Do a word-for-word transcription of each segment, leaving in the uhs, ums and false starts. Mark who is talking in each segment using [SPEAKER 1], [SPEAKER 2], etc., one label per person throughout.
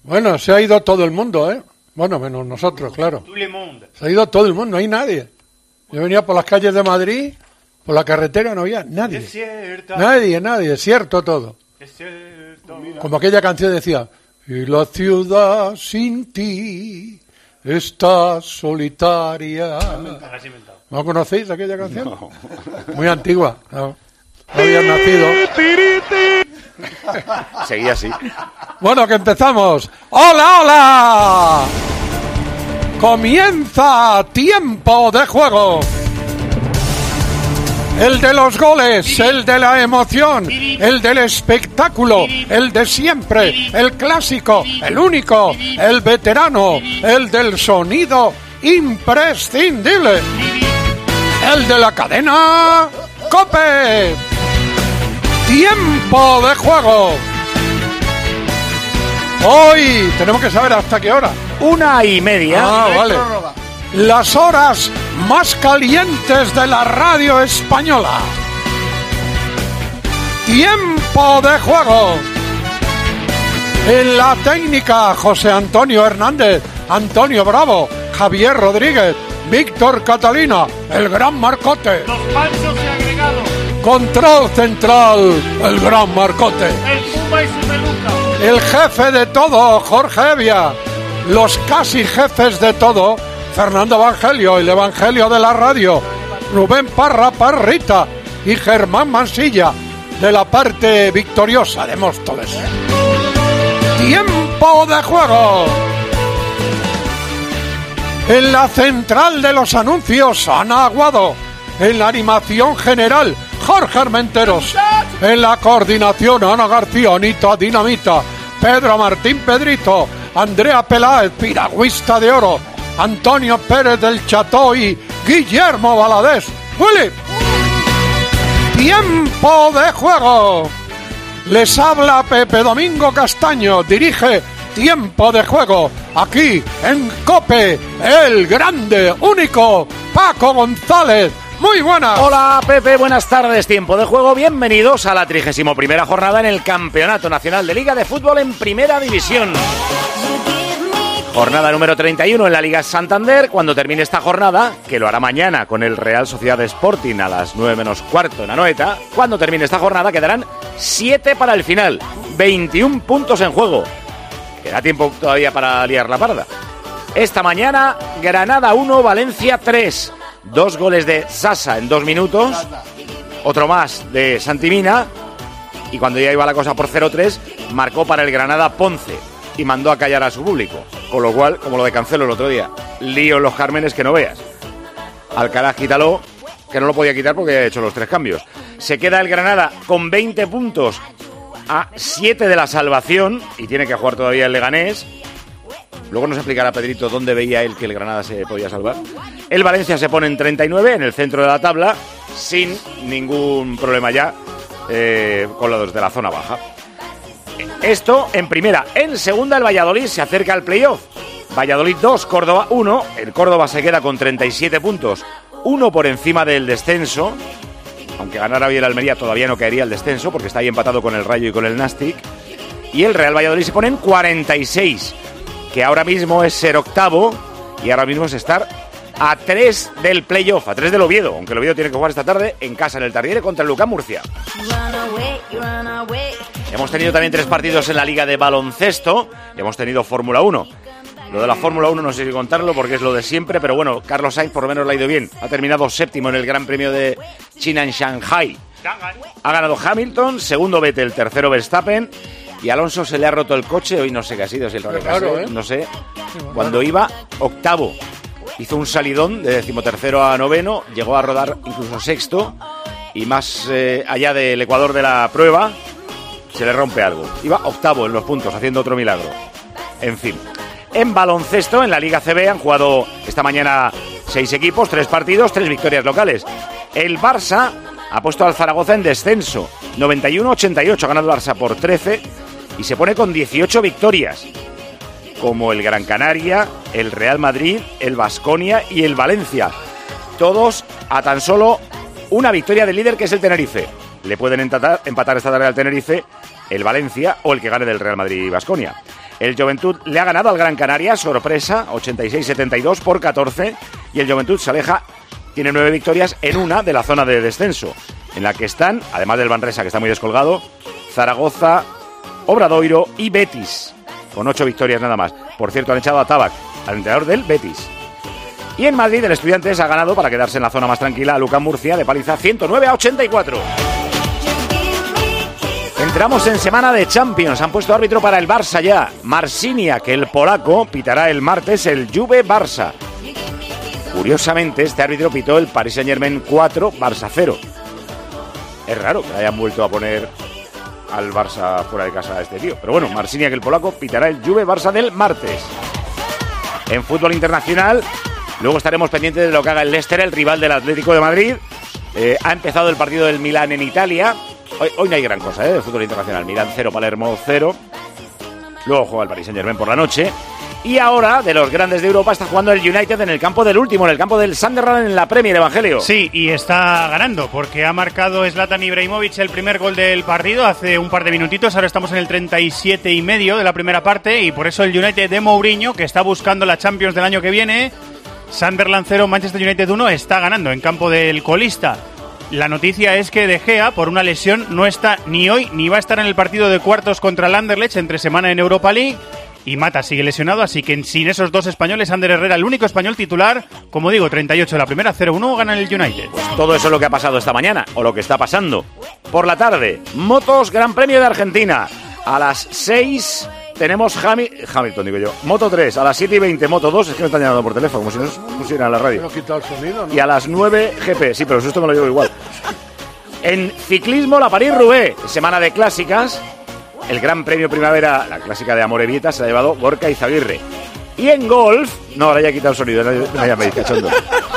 [SPEAKER 1] Bueno, se ha ido todo el mundo, ¿eh? Bueno, menos nosotros, claro. Se ha ido todo el mundo, no hay nadie. Yo venía por las calles de Madrid, por la carretera, no había nadie. Desierta. Nadie, nadie, desierto todo. Desierto. Como aquella canción decía, y la ciudad sin ti está solitaria. ¿No conocéis aquella canción? No. Muy antigua, ¿no? No habían nacido.
[SPEAKER 2] Seguía así.
[SPEAKER 1] Bueno, que empezamos. ¡Hola, hola! Comienza Tiempo de Juego. El de los goles, el de la emoción, el del espectáculo, el de siempre, el clásico, el único, el veterano, el del sonido imprescindible, el de la cadena COPE. Tiempo de Juego. Hoy tenemos que saber hasta qué hora.
[SPEAKER 2] Una y media.
[SPEAKER 1] Ah, vale. Las horas más calientes de la radio española. Tiempo de Juego. En la técnica, José Antonio Hernández, Antonio Bravo, Javier Rodríguez, Víctor Catalina, el gran Marcote.
[SPEAKER 3] Los panchos y agregados.
[SPEAKER 1] Control central, el gran Marcote.
[SPEAKER 3] El Puma y su peluca.
[SPEAKER 1] El jefe de todo, Jorge Evia. Los casi jefes de todo, Fernando Evangelio, el Evangelio de la radio, Rubén Parra Parrita y Germán Mansilla, de la parte victoriosa de Móstoles. Tiempo de Juego. En la central de los anuncios, Ana Aguado. En la animación general, Jorge Armenteros. En la coordinación, Ana García, Anita Dinamita, Pedro Martín Pedrito, Andrea Peláez, piragüista de oro, Antonio Pérez del Cható y Guillermo Valadez. ¡Willy! Tiempo de Juego. Les habla Pepe Domingo Castaño, dirige Tiempo de Juego, aquí en COPE, el grande, único, Paco González. Muy buenas.
[SPEAKER 2] Hola Pepe, buenas tardes. Tiempo de Juego, bienvenidos a la trigésima primera jornada en el Campeonato Nacional de Liga de Fútbol en Primera División. Jornada número treinta y uno en la Liga Santander. Cuando termine esta jornada, que lo hará mañana con el Real Sociedad Sporting a las nueve menos cuarto en Anoeta, cuando termine esta jornada quedarán siete para el final, veintiún puntos en juego. Queda tiempo todavía para liar la parda. Esta mañana, Granada uno, Valencia tres. Dos goles de Sasa en dos minutos, otro más de Santimina, y cuando ya iba la cosa por cero tres, marcó para el Granada Ponce y mandó a callar a su público. Con lo cual, como lo de Cancelo el otro día, lío en los Cármenes que no veas. Alcaraz quítalo, que no lo podía quitar porque ha hecho los tres cambios. Se queda el Granada con veinte puntos a siete de la salvación y tiene que jugar todavía el Leganés. Luego nos explicará Pedrito dónde veía él que el Granada se podía salvar. El Valencia se pone en treinta y nueve, en el centro de la tabla, sin ningún problema ya eh, con los de la zona baja. Esto en primera. En segunda, el Valladolid se acerca al playoff. Valladolid dos, Córdoba uno. El Córdoba se queda con treinta y siete puntos, uno por encima del descenso. Aunque ganara hoy el Almería, todavía no caería el descenso porque está ahí empatado con el Rayo y con el Nastic. Y el Real Valladolid se pone en cuarenta y seis, que ahora mismo es ser octavo y ahora mismo es estar a tres del playoff, a tres del Oviedo, aunque el Oviedo tiene que jugar esta tarde en casa en el Tartiere contra el Lucán Murcia. Hemos tenido también tres partidos en la Liga de Baloncesto y hemos tenido Fórmula uno. Lo de la Fórmula uno no sé si contarlo porque es lo de siempre, pero bueno, Carlos Sainz por lo menos le ha ido bien. Ha terminado séptimo en el Gran Premio de China en Shanghai. Ha ganado Hamilton, segundo Vettel, tercero Verstappen. Y a Alonso se le ha roto el coche, hoy no sé qué ha sido, si el
[SPEAKER 1] claro, ¿eh?
[SPEAKER 2] no sé. Cuando iba octavo, hizo un salidón de decimotercero a noveno, llegó a rodar incluso sexto, y más eh, allá del ecuador de la prueba, se le rompe algo. Iba octavo en los puntos, haciendo otro milagro. En fin. En baloncesto, en la Liga C B, han jugado esta mañana seis equipos, tres partidos, tres victorias locales. El Barça ha puesto al Zaragoza en descenso, noventa y uno a ochenta y ocho, ha ganado el Barça por trece, y se pone con dieciocho victorias, como el Gran Canaria, el Real Madrid, el Baskonia y el Valencia. Todos a tan solo una victoria del líder, que es el Tenerife. Le pueden empatar, empatar esta tarde al Tenerife el Valencia o el que gane del Real Madrid y Baskonia. El Joventut le ha ganado al Gran Canaria, sorpresa, ochenta y seis setenta y dos por catorce, y el Joventut se aleja, tiene nueve victorias en una de la zona de descenso, en la que están, además del Manresa, que está muy descolgado, Zaragoza, Obradoiro y Betis, con ocho victorias nada más. Por cierto, han echado a Tabac, al entrenador del Betis. Y en Madrid, el Estudiantes ha ganado, para quedarse en la zona más tranquila, a Lucán Murcia, de paliza ciento nueve a ochenta y cuatro. Entramos en semana de Champions. Han puesto árbitro para el Barça ya. Marciniak, el polaco, pitará el martes el Juve-Barça. Curiosamente, este árbitro pitó el Paris Saint-Germain cuatro, Barça cero. Es raro que hayan vuelto a poner al Barça fuera de casa a este tío. Pero bueno, Marciniak, el polaco, pitará el Juve-Barça del martes. En fútbol internacional, luego estaremos pendientes de lo que haga el Leicester, el rival del Atlético de Madrid. Eh, ha empezado el partido del Milán en Italia. Hoy, hoy no hay gran cosa, ¿eh? De fútbol internacional. Milán cero, Palermo cero. Luego juega el Paris Saint-Germain por la noche. Y ahora, de los grandes de Europa, está jugando el United en el campo del último, en el campo del Sunderland en la Premier, Evangelio.
[SPEAKER 4] Sí, y está ganando, porque ha marcado Zlatan Ibrahimovic el primer gol del partido hace un par de minutitos. Ahora estamos en el treinta y siete y medio de la primera parte, y por eso el United de Mourinho, que está buscando la Champions del año que viene, Sunderland cero, Manchester United uno, está ganando en campo del colista. La noticia es que De Gea, por una lesión, no está ni hoy ni va a estar en el partido de cuartos contra el Anderlecht entre semana en Europa League. Y Mata sigue lesionado, así que sin esos dos españoles, Ander Herrera, el único español titular, como digo, treinta y ocho de la primera, cero uno, gana el United.
[SPEAKER 2] Pues todo eso es lo que ha pasado esta mañana, o lo que está pasando. Por la tarde, motos, Gran Premio de Argentina. A las seis tenemos Hami- Hamilton, digo yo, Moto tres. A las siete y veinte, Moto dos, es que me están llamando por teléfono, como si no pusieran la radio.
[SPEAKER 1] No he quitado el sonido, ¿no?
[SPEAKER 2] Y a las nueve, G P, sí, pero eso esto me lo llevo igual. En ciclismo, la París-Roubaix, semana de clásicas. El Gran Premio Primavera, la clásica de Amorebieta, se ha llevado Gorka Izaguirre. Y en golf... No, ahora ya he quitado el sonido, no, ya me dice cachondo.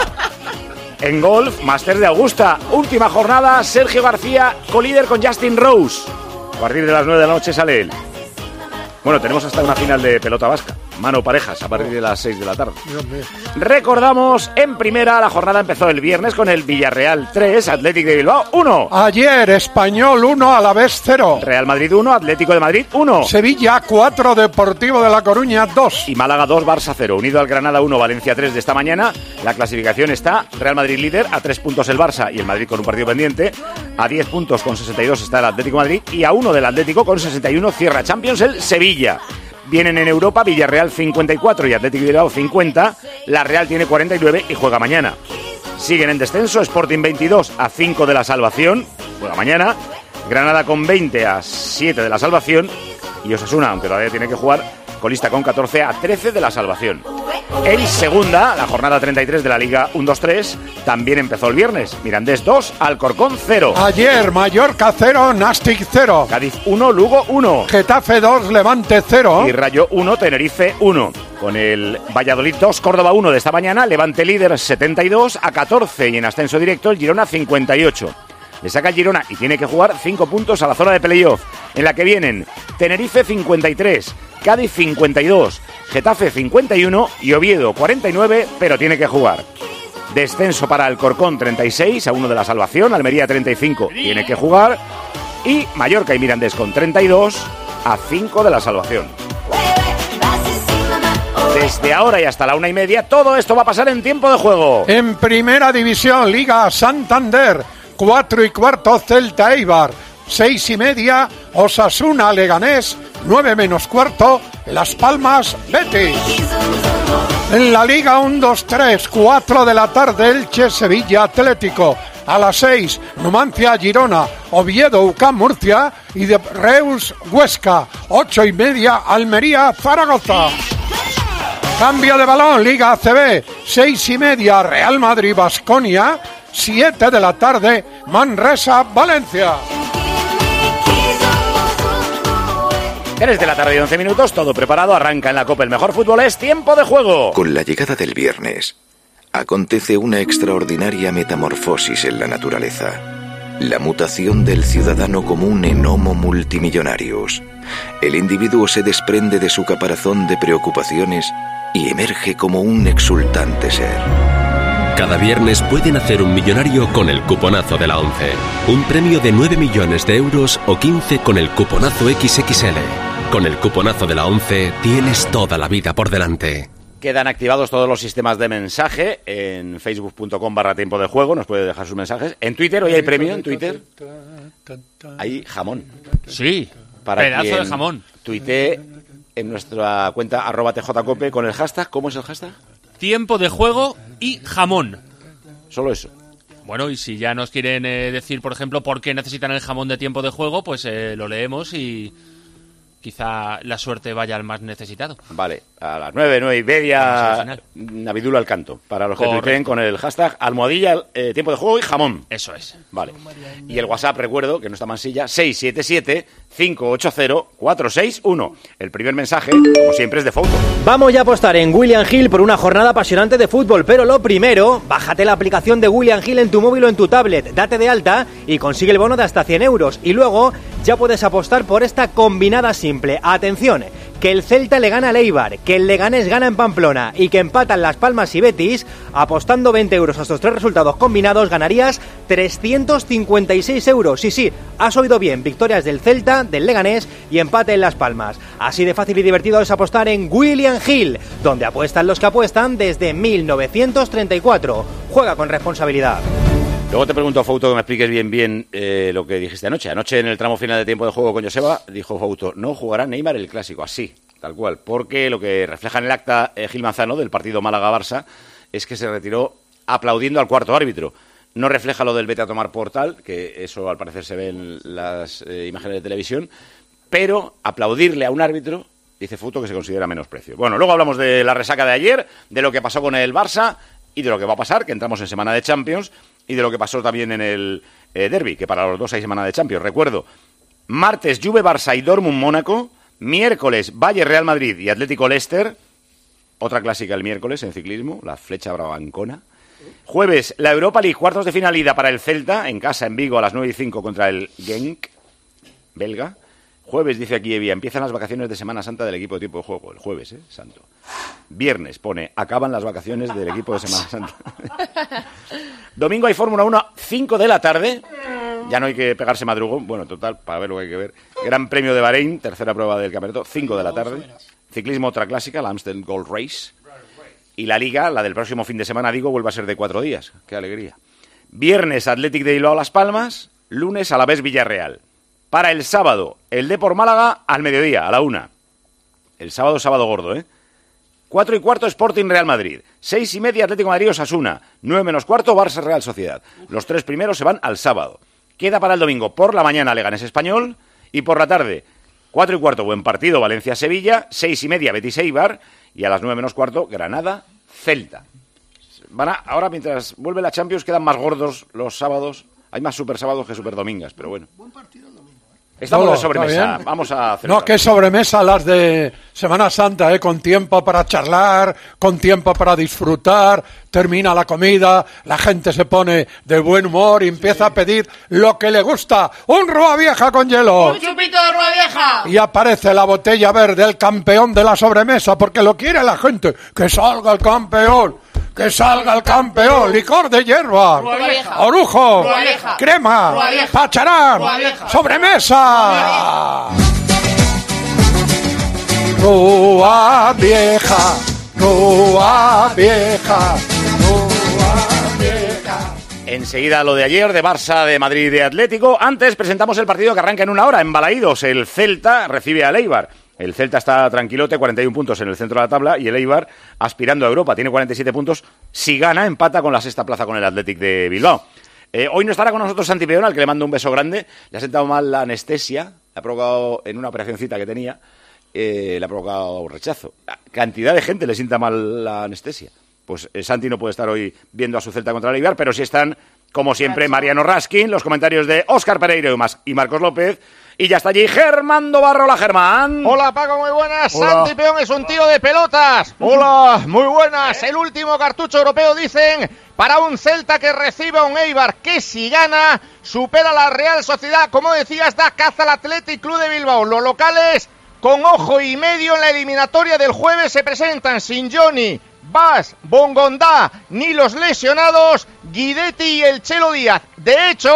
[SPEAKER 2] En golf, Masters de Augusta. Última jornada, Sergio García, colíder con Justin Rose. A partir de las nueve de la noche sale él. Bueno, tenemos hasta una final de pelota vasca. Mano parejas, a partir de las seis de la tarde. Recordamos, en primera, la jornada empezó el viernes con el Villarreal tres, Atlético de Bilbao uno.
[SPEAKER 1] Ayer, Español uno, Alavés cero.
[SPEAKER 2] Real Madrid uno, Atlético de Madrid uno.
[SPEAKER 1] Sevilla cuatro, Deportivo de La Coruña dos.
[SPEAKER 2] Y Málaga dos, Barça cero. Unido al Granada uno, Valencia tres de esta mañana. La clasificación está Real Madrid líder, a tres puntos el Barça y el Madrid con un partido pendiente. A diez puntos con sesenta y dos está el Atlético de Madrid. Y a uno del Atlético con sesenta y uno cierra Champions el Sevilla. Vienen en Europa Villarreal cincuenta y cuatro y Atlético de Bilbao cincuenta. La Real tiene cuarenta y nueve y juega mañana. Siguen en descenso Sporting veintidós a cinco de la salvación, juega mañana. Granada con veinte a siete de la salvación. Y Osasuna, aunque todavía tiene que jugar, colista con catorce a trece de la salvación. En segunda, la jornada treinta y tres de la Liga uno dos tres, también empezó el viernes. Mirandés dos, Alcorcón cero.
[SPEAKER 1] Ayer, Mallorca cero, Nastic cero.
[SPEAKER 2] Cádiz uno, Lugo uno.
[SPEAKER 1] Getafe dos, Levante cero.
[SPEAKER 2] Y Rayo uno, Tenerife uno. Con el Valladolid dos, Córdoba uno de esta mañana. Levante líder setenta y dos a catorce. Y en ascenso directo el Girona cincuenta y ocho. Le saca el Girona y tiene que jugar cinco puntos a la zona de playoff, en la que vienen Tenerife cincuenta y tres, Cádiz cincuenta y dos, Getafe cincuenta y uno y Oviedo cuarenta y nueve, pero tiene que jugar. Descenso para Alcorcón treinta y seis a uno de la salvación, Almería treinta y cinco, tiene que jugar. Y Mallorca y Mirandés con treinta y dos a cinco de la salvación. Desde ahora y hasta la una y media, todo esto va a pasar en tiempo de juego.
[SPEAKER 1] En primera división, Liga Santander, cuatro y cuarto Celta Eibar, seis y media Osasuna Leganés, nueve menos cuarto Las Palmas Betis. En la Liga uno dos tres, cuatro de la tarde Elche Sevilla Atlético, a las seis Numancia Girona, Oviedo UCAM Murcia y de Reus Huesca, ocho y media Almería Zaragoza. Cambio de balón, Liga A C B, seis y media Real Madrid Baskonia, siete de la tarde, Manresa, Valencia.
[SPEAKER 2] tres de la tarde y once minutos, todo preparado, arranca en la Copa el mejor fútbol, es tiempo de juego.
[SPEAKER 5] Con la llegada del viernes, acontece una extraordinaria metamorfosis en la naturaleza. La mutación del ciudadano común en Homo multimillonarius. El individuo se desprende de su caparazón de preocupaciones y emerge como un exultante ser.
[SPEAKER 6] Cada viernes pueden hacer un millonario con el cuponazo de la ONCE. Un premio de nueve millones de euros o quince con el cuponazo equis equis ele. Con el cuponazo de la once tienes toda la vida por delante.
[SPEAKER 2] Quedan activados todos los sistemas de mensaje en facebook punto com barra tiempo de juego. Nos puede dejar sus mensajes. En Twitter, hoy hay premio en Twitter. Hay jamón.
[SPEAKER 7] Sí,
[SPEAKER 2] para
[SPEAKER 7] pedazo
[SPEAKER 2] quien
[SPEAKER 7] de jamón.
[SPEAKER 2] Tuitee en nuestra cuenta arroba tjcope con el hashtag. ¿Cómo es el hashtag?
[SPEAKER 7] Tiempo de juego y jamón.
[SPEAKER 2] Solo eso.
[SPEAKER 7] Bueno, y si ya nos quieren eh, decir, por ejemplo, por qué necesitan el jamón de tiempo de juego, pues eh, lo leemos y quizá la suerte vaya al más necesitado.
[SPEAKER 2] Vale, a las nueve, nueve y media, Navidula al canto. Para los que tuiteen con el hashtag almohadilla, eh, tiempo de juego y jamón.
[SPEAKER 7] Eso es.
[SPEAKER 2] Vale. Y el WhatsApp, recuerdo, que no está mansilla, seis siete siete, cinco ocho cero, cuatro seis uno. El primer mensaje, como siempre, es de Fouto.
[SPEAKER 8] Vamos ya a apostar en William Hill por una jornada apasionante de fútbol, pero lo primero, bájate la aplicación de William Hill en tu móvil o en tu tablet, date de alta y consigue el bono de hasta cien euros. Y luego ya puedes apostar por esta combinada simple. Atención, que el Celta le gana al Eibar, que el Leganés gana en Pamplona y que empatan Las Palmas y Betis. Apostando veinte euros a estos tres resultados combinados ganarías trescientos cincuenta y seis euros. Sí, sí, has oído bien, victorias del Celta, del Leganés y empate en Las Palmas. Así de fácil y divertido es apostar en William Hill, donde apuestan los que apuestan desde mil novecientos treinta y cuatro. Juega con responsabilidad.
[SPEAKER 2] Luego te pregunto, Fouto, que me expliques bien bien eh, lo que dijiste anoche. Anoche en el tramo final de tiempo de juego con Joseba, dijo Fouto, no jugará Neymar el Clásico, así, tal cual. Porque lo que refleja en el acta eh, Gil Manzano del partido Málaga-Barça es que se retiró aplaudiendo al cuarto árbitro. No refleja lo del vete a tomar por tal, que eso al parecer se ve en las eh, imágenes de televisión, pero aplaudirle a un árbitro, dice Fouto, que se considera menosprecio. Bueno, luego hablamos de la resaca de ayer, de lo que pasó con el Barça y de lo que va a pasar, que entramos en semana de Champions, y de lo que pasó también en el eh, derbi, que para los dos hay semana de Champions. Recuerdo, martes Juve Barça y Dortmund Mónaco, miércoles Bayern Real Madrid y Atlético Leicester, otra clásica el miércoles en ciclismo, la flecha brabancona. Jueves la Europa League, cuartos de final ida para el Celta, en casa en Vigo a las nueve y cinco contra el Genk, belga. Jueves, dice aquí Evia, empiezan las vacaciones de Semana Santa del equipo de tiempo de juego. El jueves, ¿eh? Santo. Viernes, pone, acaban las vacaciones del equipo de Semana Santa. Domingo hay Fórmula uno, cinco de la tarde. Ya no hay que pegarse madrugón. Bueno, total, para ver lo que hay que ver. Gran Premio de Bahrein, tercera prueba del campeonato, cinco de la tarde. Ciclismo, otra clásica, la Amstel Gold Race. Y la Liga, la del próximo fin de semana, digo, vuelve a ser de cuatro días. Qué alegría. Viernes, Athletic de Bilbao Las Palmas. Lunes, Alavés Villarreal. Para el sábado, el Depor Málaga al mediodía, a la una. El sábado, sábado gordo, ¿eh? Cuatro y cuarto, Sporting Real Madrid. Seis y media, Atlético de Madrid Osasuna. Nueve menos cuarto, Barça Real Sociedad. Los tres primeros se van al sábado. Queda para el domingo, por la mañana, Leganés Español. Y por la tarde, cuatro y cuarto, buen partido, Valencia-Sevilla. Seis y media, Betis Eibar. Y a las nueve menos cuarto, Granada-Celta. Van a, ahora, mientras vuelve la Champions, quedan más gordos los sábados. Hay más super sábados que super domingas, pero bueno. Buen partido el domingo. Estamos
[SPEAKER 1] Todo,
[SPEAKER 2] de sobremesa, vamos a hacer.
[SPEAKER 1] No, qué sobremesa las de Semana Santa, ¿eh? Con tiempo para charlar, con tiempo para disfrutar, termina la comida, la gente se pone de buen humor y empieza sí. a pedir lo que le gusta, un Rúa Vieja con hielo.
[SPEAKER 3] ¡Un chupito de Rúa Vieja!
[SPEAKER 1] Y aparece la botella verde, el campeón de la sobremesa, porque lo quiere la gente, que salga el campeón. ¡Que salga el campeón! ¡Licor de hierba! ¡Orujo! ¡Crema! ¡Pacharán! ¡Sobremesa! ¡Rúa Vieja! ¡Rúa Vieja! ¡Rúa Vieja!
[SPEAKER 2] Enseguida lo de ayer, de Barça, de Madrid y de Atlético. Antes presentamos el partido que arranca en una hora. En Balaídos, el Celta recibe al Eibar. El Celta está tranquilote, cuarenta y uno puntos en el centro de la tabla, y el Eibar aspirando a Europa. Tiene cuarenta y siete puntos. Si gana, empata con la sexta plaza con el Athletic de Bilbao. Eh, hoy no estará con nosotros Santi Peón, al que le mando un beso grande. Le ha sentado mal la anestesia. Le ha provocado, en una operacioncita que tenía, eh, le ha provocado rechazo. La cantidad de gente le sienta mal la anestesia. Pues eh, Santi no puede estar hoy viendo a su Celta contra el Eibar, pero sí están, como siempre, Mariano Raskin, los comentarios de Óscar Pereiro y Marcos López. Y ya está allí Germán Barro. Hola, Germán.
[SPEAKER 9] Hola, Paco, muy buenas.
[SPEAKER 2] Hola.
[SPEAKER 9] Santi Peón es un tío de pelotas. Hola, muy buenas. El último cartucho europeo, dicen, para un Celta que recibe a un Eibar que si gana, supera a la Real Sociedad. Como decías, da caza al Athletic Club de Bilbao. Los locales, con ojo y medio en la eliminatoria del jueves, se presentan sin Johnny, Bas, Bongondá, ni los lesionados Guidetti y el Chelo Díaz. De hecho,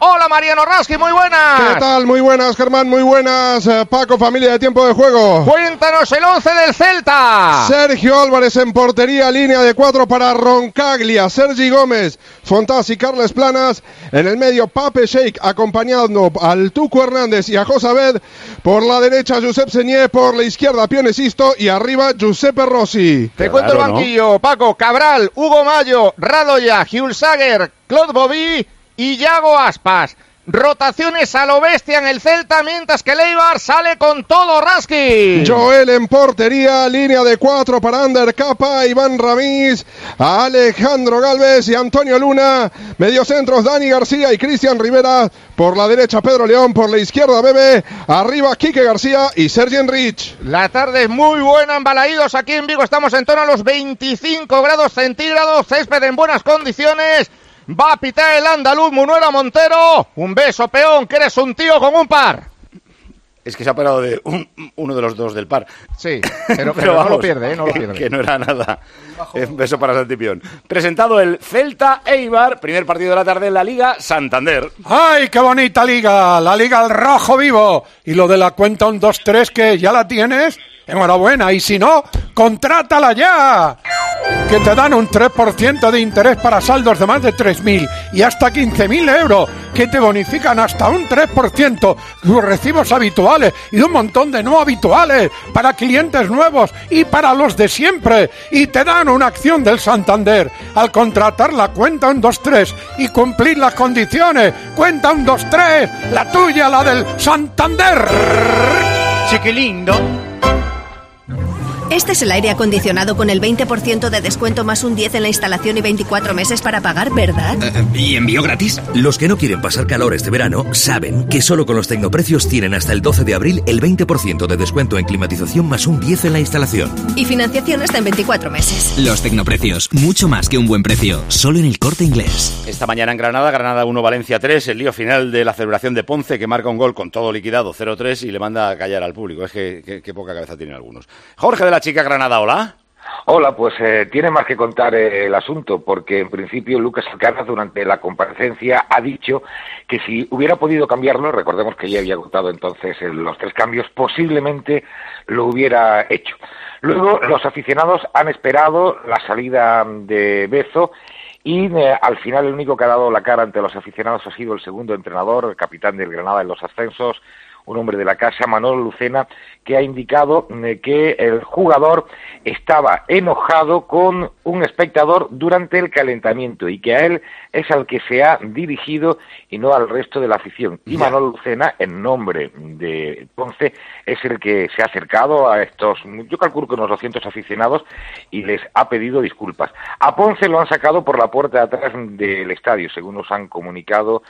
[SPEAKER 9] Hola Mariano Rasqui, muy buenas.
[SPEAKER 10] ¿Qué tal? Muy buenas, Germán, muy buenas. Eh, Paco, familia de Tiempo de Juego.
[SPEAKER 9] Cuéntanos el once del Celta.
[SPEAKER 10] Sergio Álvarez en portería, línea de cuatro para Roncaglia, Sergi Gómez, Fontás y Carles Planas. En el medio, Pape Sheik acompañando al Tucu Hernández y a Josabed. Por la derecha, Josep Señé, por la izquierda, Pionesisto y arriba, Giuseppe Rossi.
[SPEAKER 9] Te Qué cuento raro, el banquillo, ¿no? Paco, Cabral, Hugo Mayo, Radoya, Hjulsager, Claude Bobby y Yago Aspas. Rotaciones a lo bestia en el Celta, mientras que el Eibar sale con todo, Rasqui.
[SPEAKER 10] Joel en portería, línea de cuatro para Ander Capa, Iván Ramírez, Alejandro Galvez y Antonio Luna. Mediocentros, Dani García y Cristian Rivera. Por la derecha, Pedro León. Por la izquierda, Bebe. Arriba, Quique García y Sergi Enrich.
[SPEAKER 9] La tarde es muy buena en Balaídos. Aquí en Vigo estamos en torno a los veinticinco grados centígrados. Césped en buenas condiciones. Va a pitar el andaluz Munuera Montero. Un beso, peón, que eres un tío con un par.
[SPEAKER 2] Es que se ha operado de un, uno de los dos del par.
[SPEAKER 9] Sí, pero, pero,
[SPEAKER 2] pero
[SPEAKER 9] vamos,
[SPEAKER 2] no
[SPEAKER 9] lo pierde, ¿eh? No lo pierde.
[SPEAKER 2] Que no era nada. Un beso para Santipión. Presentado el Celta Eibar, primer partido de la tarde en la Liga Santander.
[SPEAKER 1] ¡Ay, qué bonita liga! La Liga al rojo vivo. Y lo de la cuenta un dos tres, que ya la tienes. Enhorabuena, y si no, contrátala ya, que te dan un tres por ciento de interés para saldos de más de tres mil y hasta quince mil euros, que te bonifican hasta un tres por ciento los recibos habituales y un montón de no habituales para clientes nuevos y para los de siempre, y te dan una acción del Santander al contratar la cuenta un dos tres y cumplir las condiciones. Cuenta un dos tres, la tuya, la del Santander.
[SPEAKER 4] Chiquilindo.
[SPEAKER 11] Este es el aire acondicionado con el veinte por ciento de descuento más un diez en la instalación y veinticuatro meses para pagar, ¿verdad?
[SPEAKER 12] Uh, ¿Y envío gratis? Los que no quieren pasar calor este verano saben que solo con los Tecnoprecios tienen hasta el doce de abril el veinte por ciento de descuento en climatización más un diez en la instalación.
[SPEAKER 11] Y financiación hasta en veinticuatro meses.
[SPEAKER 12] Los Tecnoprecios, mucho más que un buen precio, solo en el Corte Inglés.
[SPEAKER 2] Esta mañana en Granada, Granada uno, Valencia tres, el lío final de la celebración de Ponce, que marca un gol con todo liquidado, cero tres, y le manda a callar al público. Es que, que, que poca cabeza tienen algunos. Jorge de la Chica Granada, hola.
[SPEAKER 13] Hola, pues eh, tiene más que contar eh, el asunto, porque en principio Lucas Alcaraz durante la comparecencia ha dicho que si hubiera podido cambiarlo, recordemos que ya había contado entonces eh, los tres cambios, posiblemente lo hubiera hecho. Luego los aficionados han esperado la salida de Bezo y eh, al final el único que ha dado la cara ante los aficionados ha sido el segundo entrenador, el capitán del Granada en los ascensos, un hombre de la casa, Manolo Lucena, que ha indicado eh, que el jugador estaba enojado con un espectador durante el calentamiento y que a él es al que se ha dirigido y no al resto de la afición. Y Manolo Lucena, en nombre de Ponce, es el que se ha acercado a estos, yo calculo que unos doscientos aficionados, y les ha pedido disculpas. A Ponce lo han sacado por la puerta de atrás del estadio, según nos han comunicado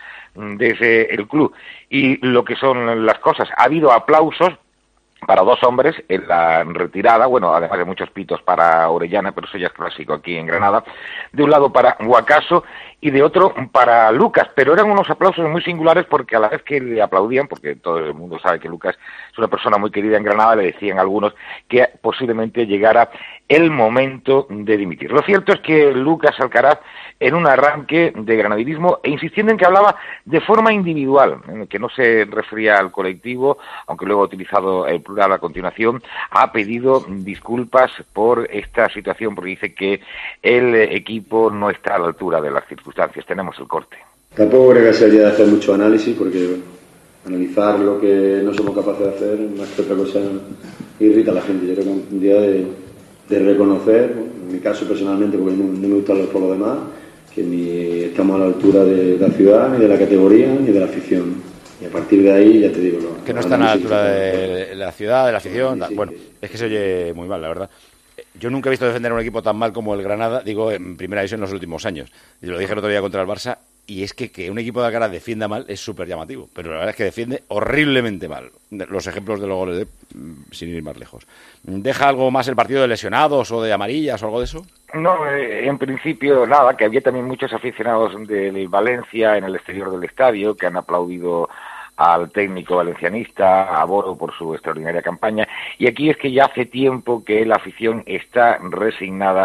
[SPEAKER 13] desde el club. Y lo que son las cosas, ha habido aplausos para dos hombres en la retirada, bueno, además de muchos pitos para Orellana, pero eso ya es clásico aquí en Granada, de un lado para Guacaso y de otro para Lucas, pero eran unos aplausos muy singulares porque a la vez que le aplaudían, porque todo el mundo sabe que Lucas es una persona muy querida en Granada, le decían algunos que posiblemente llegara el momento de dimitir. Lo cierto es que Lucas Alcaraz, en un arranque de granadinismo, e insistiendo en que hablaba de forma individual, en que no se refería al colectivo, aunque luego ha utilizado el plural a continuación, ha pedido disculpas por esta situación, porque dice que el equipo no está a la altura de las circunstancias. Tenemos el corte.
[SPEAKER 14] Tampoco creo que sea el día de hacer mucho análisis, porque bueno, analizar lo que no somos capaces de hacer, más que otra cosa, irrita a la gente. Yo creo que es un día de, de reconocer, en mi caso personalmente, porque no, no me gusta hablar por lo demás, que ni estamos a la altura de la ciudad, ni de la categoría, ni de la afición. Y a partir de ahí, ya te digo... Lo,
[SPEAKER 2] que no están a la altura de la ciudad, de la afición... Sí, sí, bueno, sí. Es que se oye muy mal, la verdad. Yo nunca he visto defender a un equipo tan mal como el Granada, digo, en primera división en los últimos años. Y lo dije el otro día contra el Barça, y es que que un equipo de Alcaraz defienda mal es súper llamativo. Pero la verdad es que defiende horriblemente mal. Los ejemplos de los goles, de, sin ir más lejos. ¿Deja algo más el partido de lesionados o de amarillas o algo de eso?
[SPEAKER 13] No, eh, en principio nada, que había también muchos aficionados del Valencia en el exterior del estadio que han aplaudido al técnico valencianista, a Boro, por su extraordinaria campaña, y aquí es que ya hace tiempo que la afición está resignada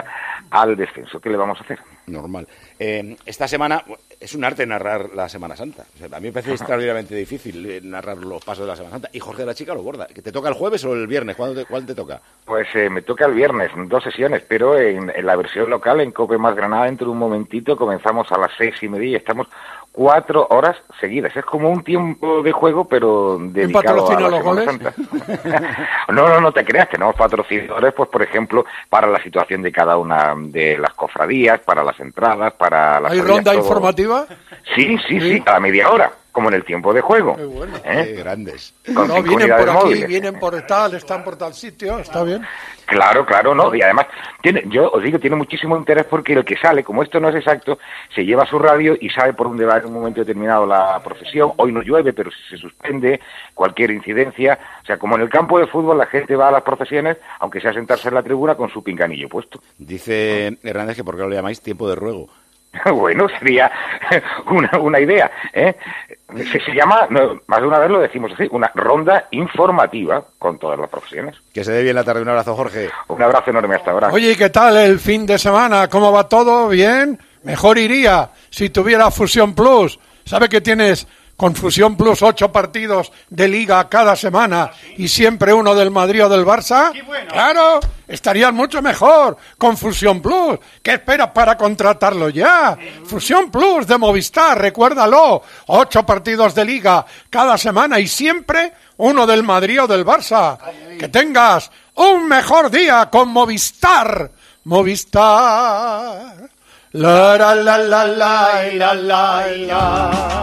[SPEAKER 13] al descenso. ¿Qué le vamos a hacer?
[SPEAKER 2] Normal. Eh, esta semana es un arte narrar la Semana Santa. O sea, a mí me parece extraordinariamente difícil narrar los pasos de la Semana Santa. Y Jorge de la Chica lo borda. ¿Que te toca el jueves o el viernes? ¿Cuándo te, ¿Cuál te toca?
[SPEAKER 13] Pues eh, me toca el viernes, dos sesiones, pero en, en la versión local, en COPE más Granada, dentro de un momentito, comenzamos a las seis y media y estamos cuatro horas seguidas. Es como un tiempo de juego, pero dedicado a la
[SPEAKER 1] los
[SPEAKER 13] Semana
[SPEAKER 1] goles?
[SPEAKER 13] Santa. No, no, no te creas, tenemos patrocinadores, pues por ejemplo, para la situación de cada una de las cofradías, para las entradas, para las...
[SPEAKER 1] ¿Hay
[SPEAKER 13] salidas,
[SPEAKER 1] ronda
[SPEAKER 13] todo.
[SPEAKER 1] informativa?
[SPEAKER 13] Sí, sí, sí, cada media hora, como en el tiempo de juego.
[SPEAKER 1] Qué bueno.
[SPEAKER 13] ¿Eh?
[SPEAKER 2] Qué grandes.
[SPEAKER 13] Con
[SPEAKER 1] No,
[SPEAKER 13] cinco
[SPEAKER 1] vienen por
[SPEAKER 13] unidades
[SPEAKER 1] aquí,
[SPEAKER 13] móviles.
[SPEAKER 1] vienen por tal, están por tal sitio, está bien.
[SPEAKER 13] Claro, claro, no, y además, tiene, yo os digo, tiene muchísimo interés porque el que sale, como esto no es exacto, se lleva su radio y sabe por dónde va en un momento determinado la procesión. Hoy no llueve, pero si se suspende, cualquier incidencia, o sea, como en el campo de fútbol la gente va a las procesiones, aunque sea sentarse en la tribuna con su pinganillo puesto.
[SPEAKER 2] Dice Hernández que por qué lo llamáis tiempo de ruego.
[SPEAKER 13] Bueno, sería una, una idea, ¿eh? Se, se llama, no, más de una vez lo decimos así, una ronda informativa con todas las profesiones.
[SPEAKER 2] Que se dé bien la tarde. Un abrazo, Jorge.
[SPEAKER 13] Un abrazo enorme hasta ahora.
[SPEAKER 1] Oye, ¿y qué tal el fin de semana? ¿Cómo va todo? ¿Bien? Mejor iría si tuviera Fusión Plus. ¿Sabe que tienes con Fusión Plus ocho partidos de Liga cada semana y siempre uno del Madrid o del Barça?
[SPEAKER 4] Bueno.
[SPEAKER 1] ¡Claro! Estarías mucho mejor con Fusión Plus. ¿Qué esperas para contratarlo ya? Fusión Plus de Movistar, recuérdalo. Ocho partidos de Liga cada semana y siempre uno del Madrid o del Barça. Que tengas un mejor día con Movistar. Movistar. La la la la la la la la.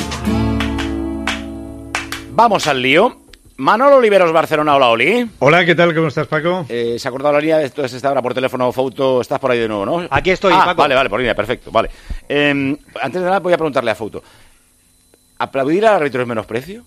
[SPEAKER 2] Vamos al lío. Manolo Oliveros, Barcelona. Hola, Oli.
[SPEAKER 15] Hola, ¿qué tal? ¿Cómo estás, Paco?
[SPEAKER 2] Eh, se ha acordado la línea, entonces está ahora por teléfono. Fouto, estás por ahí de nuevo, ¿no?
[SPEAKER 8] Aquí estoy,
[SPEAKER 2] ah,
[SPEAKER 8] Paco.
[SPEAKER 2] Vale, vale, por línea, perfecto, vale. Eh, antes de nada voy a preguntarle a Fouto. ¿Aplaudir al árbitro es menosprecio?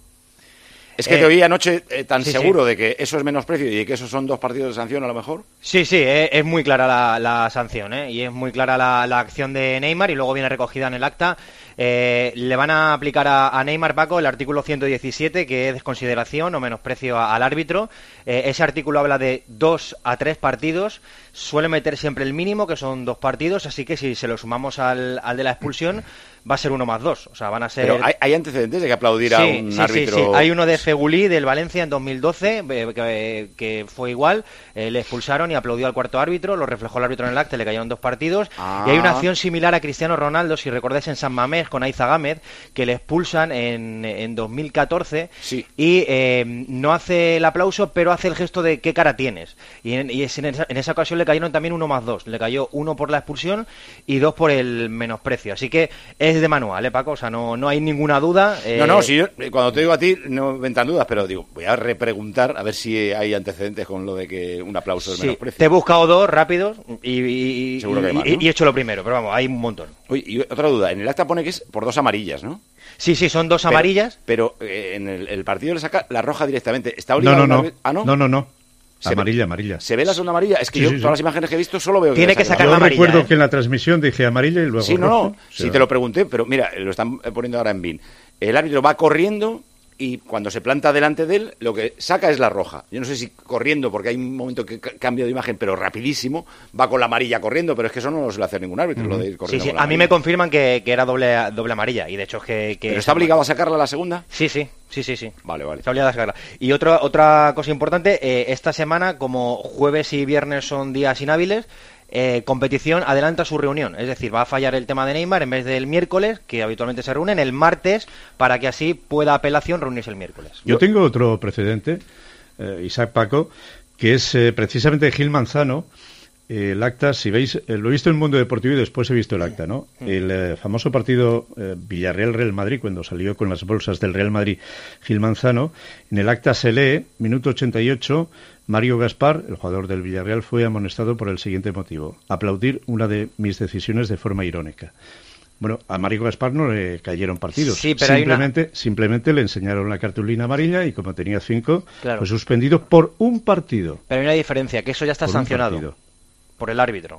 [SPEAKER 2] Es que
[SPEAKER 8] Eh,
[SPEAKER 2] te oí anoche eh, tan
[SPEAKER 8] sí,
[SPEAKER 2] seguro
[SPEAKER 8] sí.
[SPEAKER 2] de que eso es menosprecio y de que esos son dos partidos de sanción a lo mejor.
[SPEAKER 8] Sí, sí, es, es muy clara la, la sanción, ¿eh? Y es muy clara la, la acción de Neymar y luego viene recogida en el acta. Eh, le van a aplicar a, a Neymar, Paco, el artículo ciento diecisiete, que es desconsideración o menosprecio a, al árbitro. Eh, ese artículo habla de dos a tres partidos. Suele meter siempre el mínimo, que son dos partidos, así que si se lo sumamos al, al de la expulsión, va a ser uno más dos. O sea, van a ser...
[SPEAKER 2] Pero hay, hay antecedentes de que aplaudir
[SPEAKER 8] sí,
[SPEAKER 2] a un
[SPEAKER 8] sí,
[SPEAKER 2] árbitro...
[SPEAKER 8] Sí, sí. Hay uno de Fegulí del Valencia en dos mil doce eh, que, que fue igual, eh, le expulsaron y aplaudió al cuarto árbitro, lo reflejó el árbitro en el acta, le cayeron dos partidos.
[SPEAKER 2] Ah.
[SPEAKER 8] Y hay una acción similar a Cristiano Ronaldo, si recordáis, en San Mamés con Aiza Gámez, que le expulsan en, en dos mil catorce
[SPEAKER 2] sí.
[SPEAKER 8] y eh, no hace el aplauso, pero hace el gesto de qué cara tienes. Y en, y es en, esa, en esa ocasión le cayeron también uno más dos, le cayó uno por la expulsión y dos por el menosprecio. Así que es de manual, ¿eh, Paco? O sea, no, no hay ninguna duda. Eh...
[SPEAKER 2] No, no, si yo, cuando te digo a ti no me entran dudas, pero digo, voy a repreguntar a ver si hay antecedentes con lo de que un aplauso es
[SPEAKER 8] Sí,
[SPEAKER 2] menosprecio.
[SPEAKER 8] te he buscado dos rápidos y, y,
[SPEAKER 2] Seguro que hay más,
[SPEAKER 8] y-
[SPEAKER 2] ¿no?
[SPEAKER 8] y he hecho lo primero, pero vamos, hay un montón.
[SPEAKER 2] Oye, y otra duda, en el acta pone que es por dos amarillas, ¿no?
[SPEAKER 8] Sí, sí, son dos
[SPEAKER 2] Pero-
[SPEAKER 8] amarillas.
[SPEAKER 2] Pero, eh, en el, el partido le saca la roja directamente. ¿Está
[SPEAKER 15] No,
[SPEAKER 2] obligado
[SPEAKER 15] no, no.
[SPEAKER 2] una vez- Ah, no.
[SPEAKER 15] No, no, no.
[SPEAKER 2] Se ve-
[SPEAKER 15] Amarilla, amarilla.
[SPEAKER 2] ¿Se ve la segunda amarilla? Es que
[SPEAKER 15] Sí,
[SPEAKER 2] yo,
[SPEAKER 15] sí, sí.
[SPEAKER 2] todas las imágenes que he visto, solo veo
[SPEAKER 8] Tiene
[SPEAKER 2] le
[SPEAKER 8] que
[SPEAKER 2] saca
[SPEAKER 8] sacar
[SPEAKER 2] la
[SPEAKER 8] la
[SPEAKER 15] Yo
[SPEAKER 8] amarilla,
[SPEAKER 15] recuerdo
[SPEAKER 8] ¿eh?
[SPEAKER 15] que en la transmisión dije amarilla y luego
[SPEAKER 2] Sí, no,
[SPEAKER 15] rojo.
[SPEAKER 2] no,
[SPEAKER 15] Se
[SPEAKER 2] sí
[SPEAKER 15] va.
[SPEAKER 2] te lo pregunté, pero mira, lo están poniendo ahora en B I N. El árbitro va corriendo y cuando se planta delante de él, lo que saca es la roja. Yo no sé si corriendo, porque hay un momento que ca- cambia de imagen, pero rapidísimo, va con la amarilla corriendo, pero es que eso no lo suele hacer ningún árbitro, lo de ir
[SPEAKER 8] Sí,
[SPEAKER 2] corriendo
[SPEAKER 8] sí,
[SPEAKER 2] con la
[SPEAKER 8] a mí me
[SPEAKER 2] amarilla.
[SPEAKER 8] confirman que, que era doble, doble amarilla y de hecho es que... que
[SPEAKER 2] ¿Pero está obligado a sacarla la segunda?
[SPEAKER 8] Sí, sí, sí, sí, sí.
[SPEAKER 2] Vale, vale.
[SPEAKER 8] Está obligado a sacarla. Y otra, otra cosa importante, eh, esta semana, como jueves y viernes son días inhábiles, eh, competición adelanta su reunión. Es decir, va a fallar el tema de Neymar en vez del miércoles, que habitualmente se reúnen, el martes, para que así pueda apelación reunirse el miércoles.
[SPEAKER 15] Yo tengo otro precedente, eh, Isaac Paco, que es eh, precisamente Gil Manzano. Eh, el acta, si veis, eh, lo he visto en el Mundo Deportivo y después he visto el acta, ¿no? El eh, famoso partido eh, Villarreal-Real Madrid, cuando salió con las bolsas del Real Madrid Gil Manzano, en el acta se lee, minuto ochenta y ocho, Mario Gaspar, el jugador del Villarreal, fue amonestado por el siguiente motivo: aplaudir una de mis decisiones de forma irónica. Bueno, a Mario Gaspar no le cayeron partidos.
[SPEAKER 8] Sí, pero hay una-
[SPEAKER 15] simplemente, simplemente le enseñaron la cartulina amarilla y como tenía cinco,
[SPEAKER 8] Claro.
[SPEAKER 15] fue suspendido por un partido.
[SPEAKER 8] Pero hay una diferencia, que eso ya está
[SPEAKER 15] Por un
[SPEAKER 8] sancionado
[SPEAKER 15] partido.
[SPEAKER 8] por el árbitro.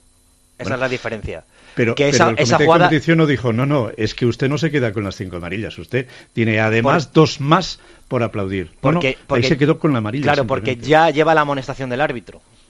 [SPEAKER 8] Esa
[SPEAKER 15] Bueno,
[SPEAKER 8] es la diferencia.
[SPEAKER 15] Pero,
[SPEAKER 8] que
[SPEAKER 15] pero
[SPEAKER 8] esa,
[SPEAKER 15] el comité
[SPEAKER 8] esa
[SPEAKER 15] de
[SPEAKER 8] jugada...
[SPEAKER 15] competición no dijo, no, no, es que usted no se queda con las cinco amarillas, usted tiene además dos más por aplaudir. No,
[SPEAKER 8] Porque,
[SPEAKER 15] no,
[SPEAKER 8] porque-
[SPEAKER 15] ahí se quedó con la amarilla.
[SPEAKER 8] Claro, porque
[SPEAKER 15] simplemente.
[SPEAKER 8] ya lleva la amonestación del árbitro.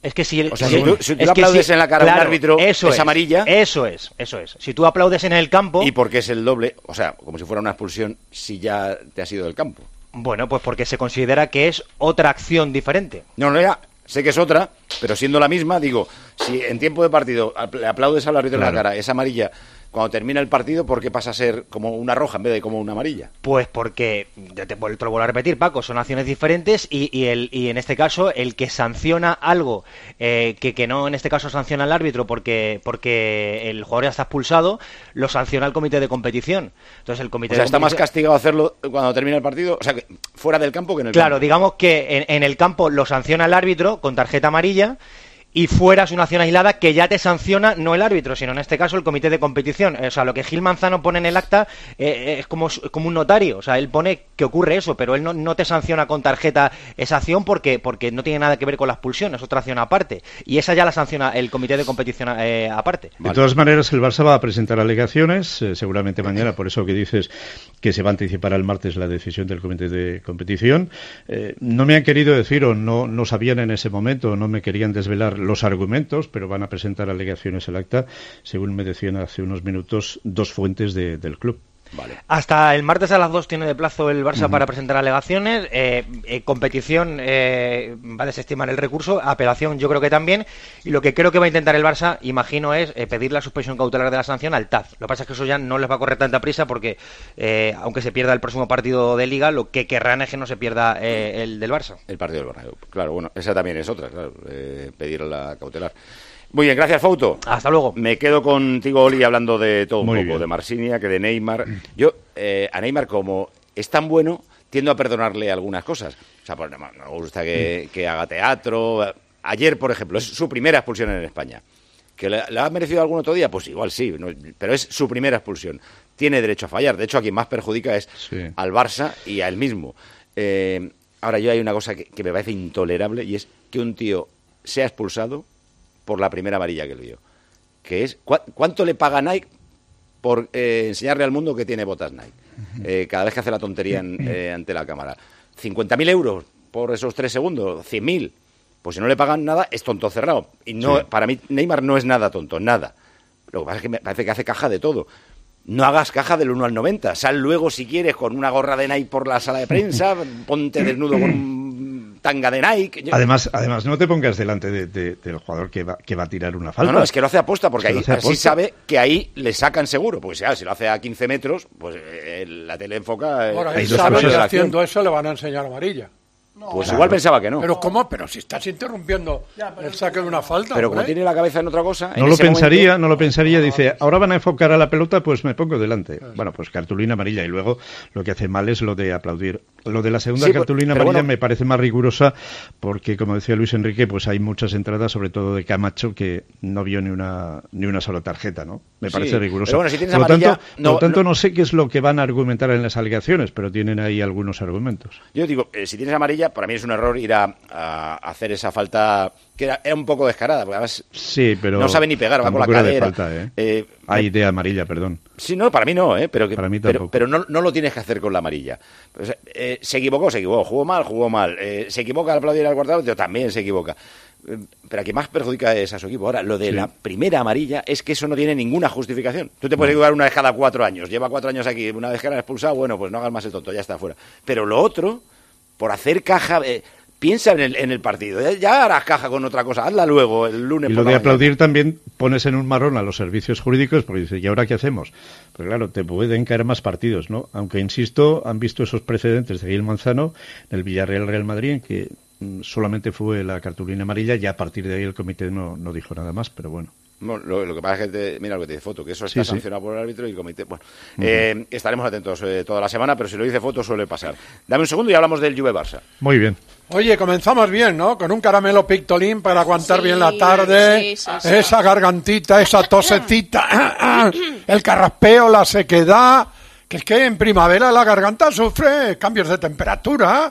[SPEAKER 8] Es que si,
[SPEAKER 2] o sea,
[SPEAKER 8] si,
[SPEAKER 2] si tú, si tú
[SPEAKER 8] es
[SPEAKER 2] aplaudes
[SPEAKER 8] si,
[SPEAKER 2] en la cara
[SPEAKER 8] claro,
[SPEAKER 2] a un árbitro,
[SPEAKER 8] eso
[SPEAKER 2] es,
[SPEAKER 8] es
[SPEAKER 2] amarilla.
[SPEAKER 8] Eso es, eso es. Si tú aplaudes en el campo...
[SPEAKER 2] ¿Y por qué es el doble? O sea, como si fuera una expulsión si ya te has ido del campo.
[SPEAKER 8] Bueno, pues porque se considera que es otra acción diferente.
[SPEAKER 2] No, no, ya sé que es otra, pero siendo la misma, digo, si en tiempo de partido le aplaudes al árbitro claro. en la cara, es amarilla... Cuando termina el partido, ¿por qué pasa a ser como una roja en vez de como una amarilla?
[SPEAKER 8] Pues porque, te, te lo vuelvo a repetir, Paco, son acciones diferentes y, y, el, y en este caso el que sanciona algo eh, que, que no en este caso sanciona al árbitro porque, porque el jugador ya está expulsado, lo sanciona el comité de competición. Entonces el comité
[SPEAKER 2] o sea,
[SPEAKER 8] de
[SPEAKER 2] está
[SPEAKER 8] competición...
[SPEAKER 2] más castigado hacerlo cuando termina el partido, o sea, que fuera del campo que en el
[SPEAKER 8] claro,
[SPEAKER 2] campo.
[SPEAKER 8] Claro, digamos que en, en el campo lo sanciona el árbitro con tarjeta amarilla. Y fuera es una acción aislada que ya te sanciona no el árbitro, sino en este caso el comité de competición. O sea, lo que Gil Manzano pone en el acta eh, es como, como un notario. O sea, él pone que ocurre eso, pero él no, no te sanciona con tarjeta esa acción porque, porque no tiene nada que ver con la expulsión, es otra acción aparte. Y esa ya la sanciona el comité de competición eh, aparte.
[SPEAKER 15] De vale. todas maneras, el Barça va a presentar alegaciones, eh, seguramente mañana, por eso que dices que se va a anticipar al martes la decisión del comité de competición. Eh, no me han querido decir o no, no sabían en ese momento, no me querían desvelar los argumentos, pero van a presentar alegaciones al acta, según me decían hace unos minutos dos fuentes de, del club.
[SPEAKER 8] Vale. Hasta el martes a las dos tiene de plazo el Barça uh-huh. para presentar alegaciones. Eh, eh, competición eh, va a desestimar el recurso, apelación yo creo que también. Y lo que creo que va a intentar el Barça, imagino, es eh, pedir la suspensión cautelar de la sanción al T A Z. Lo que pasa es que eso ya no les va a correr tanta prisa porque, eh, aunque se pierda el próximo partido de Liga, lo que querrán es que no se pierda eh, el del Barça.
[SPEAKER 2] El partido del Barça, claro, bueno, esa también es otra, claro, eh, pedir la cautelar. Muy bien, gracias, Fouto.
[SPEAKER 8] Hasta luego.
[SPEAKER 2] Me quedo contigo, Oli, hablando de todo un
[SPEAKER 15] Muy
[SPEAKER 2] poco,
[SPEAKER 15] bien.
[SPEAKER 2] de Marsinia, que de Neymar. Yo, eh, a Neymar, como es tan bueno, tiendo a perdonarle algunas cosas. O sea, pues, no, no me gusta que, que haga teatro. Ayer, por ejemplo, es su primera expulsión en España. ¿Que le, le ha merecido algún otro día? Pues igual sí, no, pero es su primera expulsión. Tiene derecho a fallar. De hecho, a quien más perjudica es sí. al Barça y a él mismo. Eh, ahora, yo hay una cosa que, que me parece intolerable y es que un tío sea expulsado por la primera amarilla que le dio. Que es, ¿cu- ¿cuánto le paga Nike por eh, enseñarle al mundo que tiene botas Nike? Eh, cada vez que hace la tontería en, eh, ante la cámara. ¿cincuenta mil euros por esos tres segundos? ¿cien mil? Pues si no le pagan nada, es tonto cerrado. Y no, sí. para mí, Neymar no es nada tonto, nada. Lo que pasa es que me parece que hace caja de todo. No hagas caja del uno al noventa. Sal luego, si quieres, con una gorra de Nike por la sala de prensa, ponte desnudo con un tanga de Nike.
[SPEAKER 15] Además, además no te pongas delante de, de, del jugador que va, que va a tirar una falta.
[SPEAKER 2] No, no, es que lo hace aposta, porque ahí
[SPEAKER 15] así
[SPEAKER 2] aposta. sabe que ahí le sacan seguro. Porque si, ah, si lo hace a quince metros, pues eh, la tele enfoca... Eh,
[SPEAKER 1] Ahora, él sabe que haciendo eso le van a enseñar amarilla.
[SPEAKER 2] No, pues claro. Igual pensaba que no.
[SPEAKER 1] Pero ¿cómo? Pero si estás interrumpiendo ya, el saque de una falta.
[SPEAKER 2] Pero como tiene la cabeza en otra cosa...
[SPEAKER 15] No lo pensaría, momento... no lo pensaría. Dice, ahora van a enfocar a la pelota, pues me pongo delante. Eso. Bueno, pues cartulina amarilla. Y luego lo que hace mal es lo de aplaudir. Lo de la segunda sí, cartulina amarilla bueno, me parece más rigurosa porque, como decía Luis Enrique, pues hay muchas entradas, sobre todo de Camacho, que no vio ni una ni una sola tarjeta, ¿no? Me sí, parece rigurosa.
[SPEAKER 2] Bueno, si tienes
[SPEAKER 15] por lo
[SPEAKER 2] amarilla,
[SPEAKER 15] tanto,
[SPEAKER 2] no,
[SPEAKER 15] por lo tanto
[SPEAKER 2] no...
[SPEAKER 15] no sé qué es lo que van a argumentar en las alegaciones, pero tienen ahí algunos argumentos.
[SPEAKER 2] Yo digo, eh, si tienes amarilla, para mí es un error ir a, a hacer esa falta que era, era un poco descarada, porque además
[SPEAKER 15] sí, pero
[SPEAKER 2] no sabe ni pegar, va con la cadera.
[SPEAKER 15] Falta, ¿eh? Eh, hay de amarilla, perdón.
[SPEAKER 2] Sí, no, para mí no, ¿eh? pero, que,
[SPEAKER 15] para mí
[SPEAKER 2] pero, pero no, no lo tienes que hacer con la amarilla. Pues, eh, se equivocó, se equivocó, jugó mal, jugó mal. Eh, se equivoca al aplaudir al cuarto árbitro, también se equivoca. Eh, pero a quien más perjudica es a su equipo. Ahora, lo de sí. la primera amarilla es que eso no tiene ninguna justificación. Tú te puedes equivocar una vez cada cuatro años, lleva cuatro años aquí, una vez que era expulsado, bueno, pues no hagas más el tonto, ya está fuera. Pero lo otro, por hacer caja... Eh, piensa en el, en el partido, ya harás caja con otra cosa, hazla luego, el lunes.
[SPEAKER 15] Y lo de aplaudir también pones en un marrón a los servicios jurídicos porque dice, ¿y ahora qué hacemos? Pues claro, te pueden caer más partidos, ¿no? Aunque, insisto, han visto esos precedentes de Gil Manzano en el Villarreal-Real Madrid, en que mm, solamente fue la cartulina amarilla y a partir de ahí el comité no, no dijo nada más, pero bueno.
[SPEAKER 2] Bueno, lo, lo que pasa es que, te, mira lo que te dice Foto, que eso está
[SPEAKER 15] sí,
[SPEAKER 2] sancionado
[SPEAKER 15] sí.
[SPEAKER 2] por el árbitro y el comité. Bueno,
[SPEAKER 15] uh-huh.
[SPEAKER 2] eh, estaremos atentos eh, toda la semana, pero si lo dice Foto suele pasar. Dame un segundo y hablamos del Juve-Barça.
[SPEAKER 15] Muy bien.
[SPEAKER 1] Oye, comenzamos bien, ¿no? Con un caramelo Pictolín para aguantar sí, bien la tarde, sí, sí, sí. esa gargantita, esa tosecita, el carraspeo, la sequedad, que es que en primavera la garganta sufre cambios de temperatura.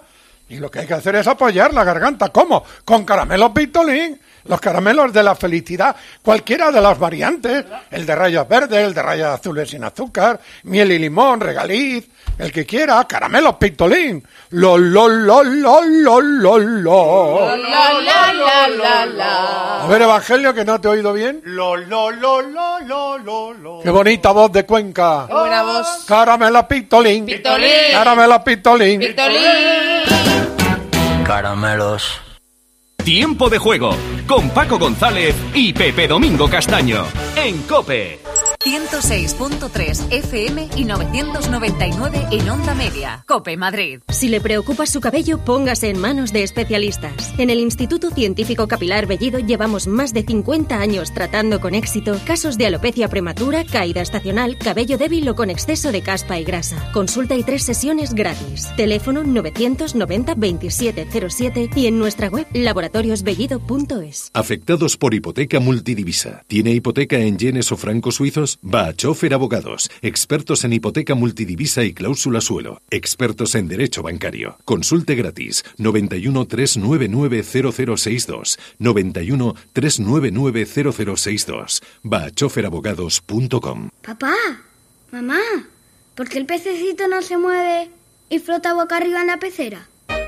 [SPEAKER 1] Y lo que hay que hacer es apoyar la garganta. ¿Cómo? Con caramelos Pistolín. Los caramelos de la felicidad, cualquiera de las variantes, el de rayas verdes, el de rayas azules sin azúcar, miel y limón, regaliz, el que quiera, caramelos Pistolín. Lo, lo, lo, lo, lo, lo, lo.
[SPEAKER 16] La, la, la, la, la.
[SPEAKER 1] A ver, Evangelio, que no te he oído bien.
[SPEAKER 4] Lo, lo, lo, lo, lo, lo, lo.
[SPEAKER 1] Qué bonita voz de Cuenca.
[SPEAKER 16] Qué buena voz.
[SPEAKER 1] Caramelos Pistolín.
[SPEAKER 16] Pistolín.
[SPEAKER 1] Caramelos Pistolín.
[SPEAKER 16] Pistolín.
[SPEAKER 17] Caramelos.
[SPEAKER 18] Tiempo de juego con Paco González y Pepe Domingo Castaño en COPE.
[SPEAKER 19] ciento seis punto tres F M y novecientos noventa y nueve en Onda Media. COPE Madrid.
[SPEAKER 20] Si le preocupa su cabello, póngase en manos de especialistas. En el Instituto Científico Capilar Bellido llevamos más de cincuenta años tratando con éxito casos de alopecia prematura, caída estacional, cabello débil o con exceso de caspa y grasa. Consulta y tres sesiones gratis. Teléfono novecientos noventa veintisiete cero siete y en nuestra web laboratorios bellido punto es.
[SPEAKER 21] Afectados por hipoteca multidivisa. ¿Tiene hipoteca en yenes o francos suizos? Va a Chofer Abogados, expertos en hipoteca multidivisa y cláusula suelo, expertos en derecho bancario. Consulte gratis, noventa y uno, trescientos noventa y nueve, cero cero sesenta y dos, noventa y uno, trescientos noventa y nueve, cero cero sesenta y dos. Va a chofer abogados punto com.
[SPEAKER 22] Papá, mamá, ¿por qué el pececito no se mueve y flota boca arriba en la pecera?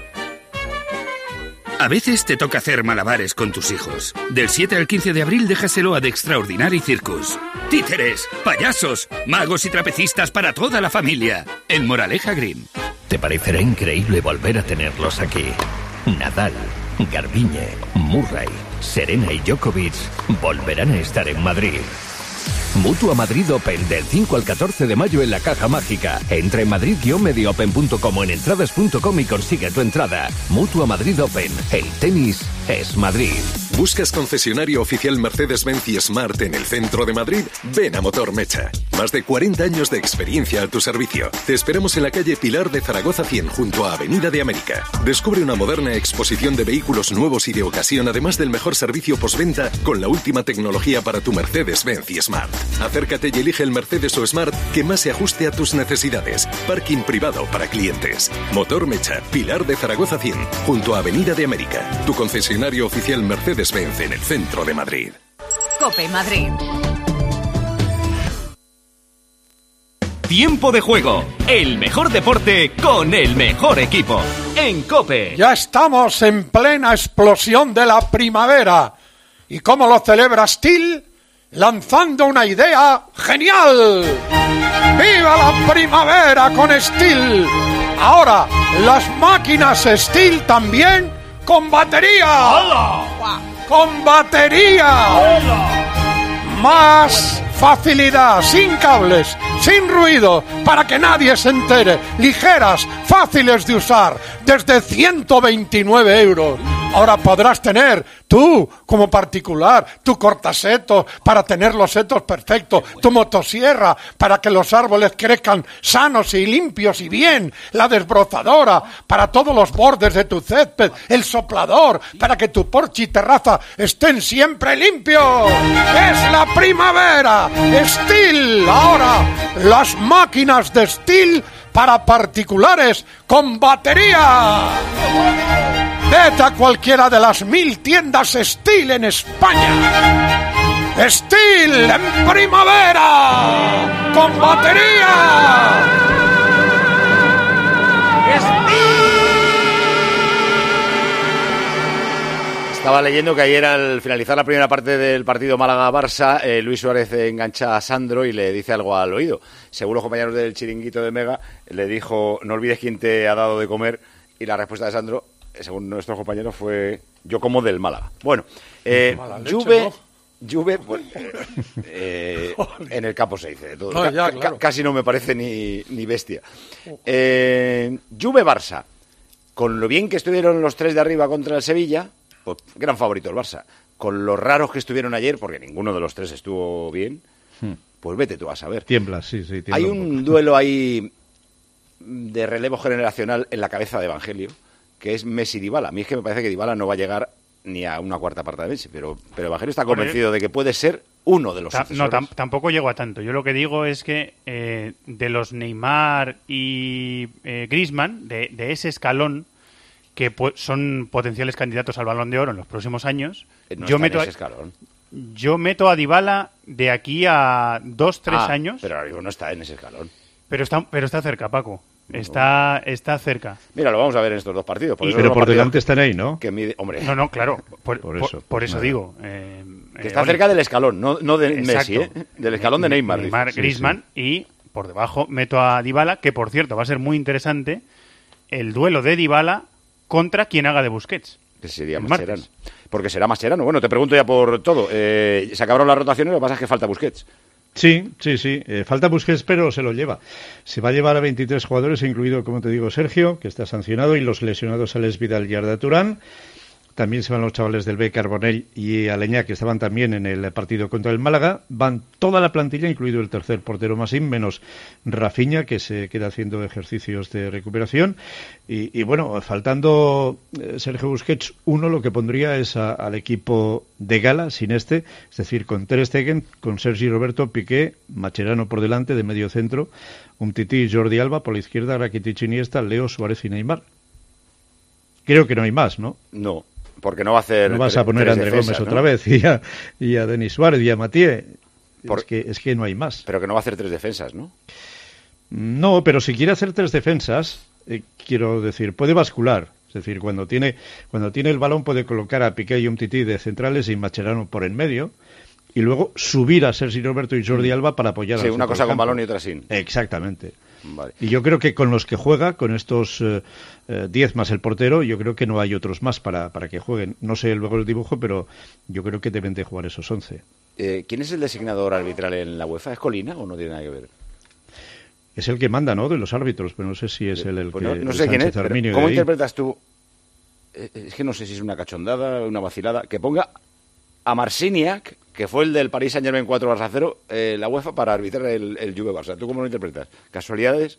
[SPEAKER 23] A veces te toca hacer malabares con tus hijos. Del siete al quince de abril déjaselo a The Extraordinary Circus. Títeres, payasos, magos y trapecistas para toda la familia. En Moraleja Green.
[SPEAKER 12] Te parecerá increíble volver a tenerlos aquí. Nadal, Garbiñe, Murray, Serena y Djokovic volverán a estar en Madrid. Mutua Madrid Open del cinco al catorce de mayo en la Caja Mágica. Entra en madrid guion medio open punto com o en entradas punto com y consigue tu entrada. Mutua Madrid Open. El tenis es Madrid.
[SPEAKER 21] ¿Buscas concesionario oficial Mercedes-Benz y Smart en el centro de Madrid? Ven a Motor Mecha. Más de cuarenta años de experiencia a tu servicio. Te esperamos en la calle Pilar de Zaragoza cien, junto a Avenida de América. Descubre una moderna exposición de vehículos nuevos y de ocasión, además del mejor servicio postventa con la última tecnología para tu Mercedes-Benz y Smart. Acércate y elige el Mercedes o Smart que más se ajuste a tus necesidades. Parking privado para clientes. Motor Mecha, Pilar de Zaragoza cien, junto a Avenida de América. Tu concesionario oficial Mercedes-Benz en el centro de Madrid.
[SPEAKER 19] COPE Madrid.
[SPEAKER 18] Tiempo de juego. El mejor deporte con el mejor equipo. En COPE.
[SPEAKER 1] Ya estamos en plena explosión de la primavera. ¿Y cómo lo celebra Steel? Lanzando una idea genial. ¡Viva la primavera con Steel! Ahora, las máquinas Steel también con batería.
[SPEAKER 3] ¡Hola!
[SPEAKER 1] ¡Con batería!
[SPEAKER 3] ¡Hola!
[SPEAKER 1] Más facilidad, sin cables, sin ruido, para que nadie se entere. Ligeras, fáciles de usar, desde ciento veintinueve euros. Ahora podrás tener, tú, como particular, tu cortaseto para tener los setos perfectos, tu motosierra para que los árboles crezcan sanos y limpios y bien, la desbrozadora para todos los bordes de tu césped, el soplador para que tu porche y terraza estén siempre limpios. ¡Es la primavera! Steel, ahora las máquinas de Steel para particulares con batería. Vete a cualquiera de las mil tiendas Steel en España. Steel en primavera con batería.
[SPEAKER 2] Estaba leyendo que ayer al finalizar la primera parte del partido Málaga-Barça, eh, Luis Suárez engancha a Sandro y le dice algo al oído. Según los compañeros del chiringuito de Mega, le dijo, no olvides quién te ha dado de comer, y la respuesta de Sandro, según nuestros compañeros, fue yo como del Málaga. Bueno, eh, Juve, Juve bueno, eh, en el campo se dice de todo.
[SPEAKER 1] No, ya, claro.
[SPEAKER 2] C- casi no me parece ni, ni bestia. Eh, Juve-Barça, con lo bien que estuvieron los tres de arriba contra el Sevilla, pues gran favorito el Barça. Con los raros que estuvieron ayer, porque ninguno de los tres estuvo bien, hmm. pues vete tú a saber.
[SPEAKER 15] Tiembla, sí, sí. Tiembla
[SPEAKER 2] Hay
[SPEAKER 15] un,
[SPEAKER 2] un duelo ahí de relevo generacional en la cabeza de Evangelio, que es Messi-Dybala. A mí es que me parece que Dybala no va a llegar ni a una cuarta parte de Messi, pero, pero Evangelio está convencido
[SPEAKER 4] Hombre,
[SPEAKER 2] de que puede ser uno de los
[SPEAKER 4] ta-
[SPEAKER 2] sucesores.
[SPEAKER 4] No, tam- tampoco llego a tanto. Yo lo que digo es que eh, de los Neymar y eh, Griezmann, de, de ese escalón, que po- son potenciales candidatos al Balón de Oro en los próximos años.
[SPEAKER 2] No
[SPEAKER 4] yo
[SPEAKER 2] está
[SPEAKER 4] meto
[SPEAKER 2] en
[SPEAKER 4] a,
[SPEAKER 2] ese escalón.
[SPEAKER 4] Yo meto a Dybala de aquí a dos, tres
[SPEAKER 2] Ah,
[SPEAKER 4] años.
[SPEAKER 2] Pero ahora mismo no está en ese escalón.
[SPEAKER 4] Pero está, pero está cerca, Paco. Está, está cerca.
[SPEAKER 2] Mira, lo vamos a ver en estos dos partidos. Por
[SPEAKER 15] Y,
[SPEAKER 2] eso
[SPEAKER 15] pero
[SPEAKER 2] son
[SPEAKER 15] por
[SPEAKER 2] partidos
[SPEAKER 15] delante están ahí, ¿no?
[SPEAKER 2] Que mide, hombre.
[SPEAKER 4] No, no, claro. Por,
[SPEAKER 15] Por
[SPEAKER 4] por
[SPEAKER 15] eso,
[SPEAKER 4] eso, por
[SPEAKER 15] pues
[SPEAKER 4] eso
[SPEAKER 15] nada.
[SPEAKER 4] digo. Eh,
[SPEAKER 2] Que
[SPEAKER 4] eh,
[SPEAKER 2] está
[SPEAKER 4] Oli.
[SPEAKER 2] cerca del escalón, no, no de
[SPEAKER 4] Exacto.
[SPEAKER 2] Messi, ¿eh? Del escalón de Neymar. dice.
[SPEAKER 4] Neymar,
[SPEAKER 2] Sí,
[SPEAKER 4] Griezmann y por debajo meto a Dybala, que por cierto va a ser muy interesante el duelo de Dybala contra quien haga de Busquets.
[SPEAKER 2] Que sería
[SPEAKER 4] El
[SPEAKER 2] Mascherano.
[SPEAKER 4] martes.
[SPEAKER 2] Porque será Mascherano. Bueno, te pregunto ya por todo. Eh, se acabaron las rotaciones, lo que pasa es que falta Busquets.
[SPEAKER 15] Sí, sí, sí. Eh, falta Busquets, pero se lo lleva. Se va a llevar a veintitrés jugadores, incluido, como te digo, Sergio, que está sancionado, y los lesionados Alex Vidal y Arda Turán. También se van los chavales del B, Carbonell y Aleñá, que estaban también en el partido contra el Málaga. Van toda la plantilla, incluido el tercer portero Masín, menos Rafinha, que se queda haciendo ejercicios de recuperación. Y, y bueno, faltando eh, Sergio Busquets, uno lo que pondría es a, al equipo de gala, sin este, es decir, con Ter Stegen, con Sergi Roberto, Piqué, Mascherano por delante, de medio centro, Umtiti y Jordi Alba, por la izquierda, Rakitic, Iniesta, Leo, Suárez y Neymar. Creo que no hay más, ¿no?
[SPEAKER 2] No. Porque no va a hacer.
[SPEAKER 15] No vas a poner a André Gómez
[SPEAKER 2] ¿no?
[SPEAKER 15] otra vez y a, y a Denis Suárez y a Mathieu.
[SPEAKER 2] Por...
[SPEAKER 15] Es, que, es que no hay más.
[SPEAKER 2] Pero que no va a hacer tres defensas, ¿no?
[SPEAKER 15] No, pero si quiere hacer tres defensas, eh, quiero decir, puede bascular. Es decir, cuando tiene cuando tiene el balón puede colocar a Piqué y Umtiti de centrales y Mascherano por en medio. Y luego subir a Sergi Roberto y Jordi Alba para apoyar
[SPEAKER 2] Sí,
[SPEAKER 15] al
[SPEAKER 2] una cosa con
[SPEAKER 15] centrocampo.
[SPEAKER 2] balón y otra sin.
[SPEAKER 15] Exactamente.
[SPEAKER 2] Vale.
[SPEAKER 15] Y yo creo que con los que juega, con estos diez eh, más el portero, yo creo que no hay otros más para, para que jueguen. No sé luego el dibujo, pero yo creo que deben de jugar esos once.
[SPEAKER 2] Eh, ¿Quién es el designador arbitral en la UEFA? ¿Es Colina o no tiene nada que ver?
[SPEAKER 15] Es el que manda, ¿no?, de los árbitros, pero no sé si es él el
[SPEAKER 2] Pues
[SPEAKER 15] que...
[SPEAKER 2] no, no
[SPEAKER 15] el
[SPEAKER 2] sé quién es,
[SPEAKER 15] Sánchez
[SPEAKER 2] pero
[SPEAKER 15] Arminio
[SPEAKER 2] ¿cómo
[SPEAKER 15] de ahí.
[SPEAKER 2] interpretas tú? Eh, Es que no sé si es una cachondada, una vacilada, que ponga a Marciniak, que fue el del Paris Saint-Germain cuatro a cero, eh, la UEFA para arbitrar el, el Juve-Barça. ¿Tú cómo lo interpretas? ¿Casualidades?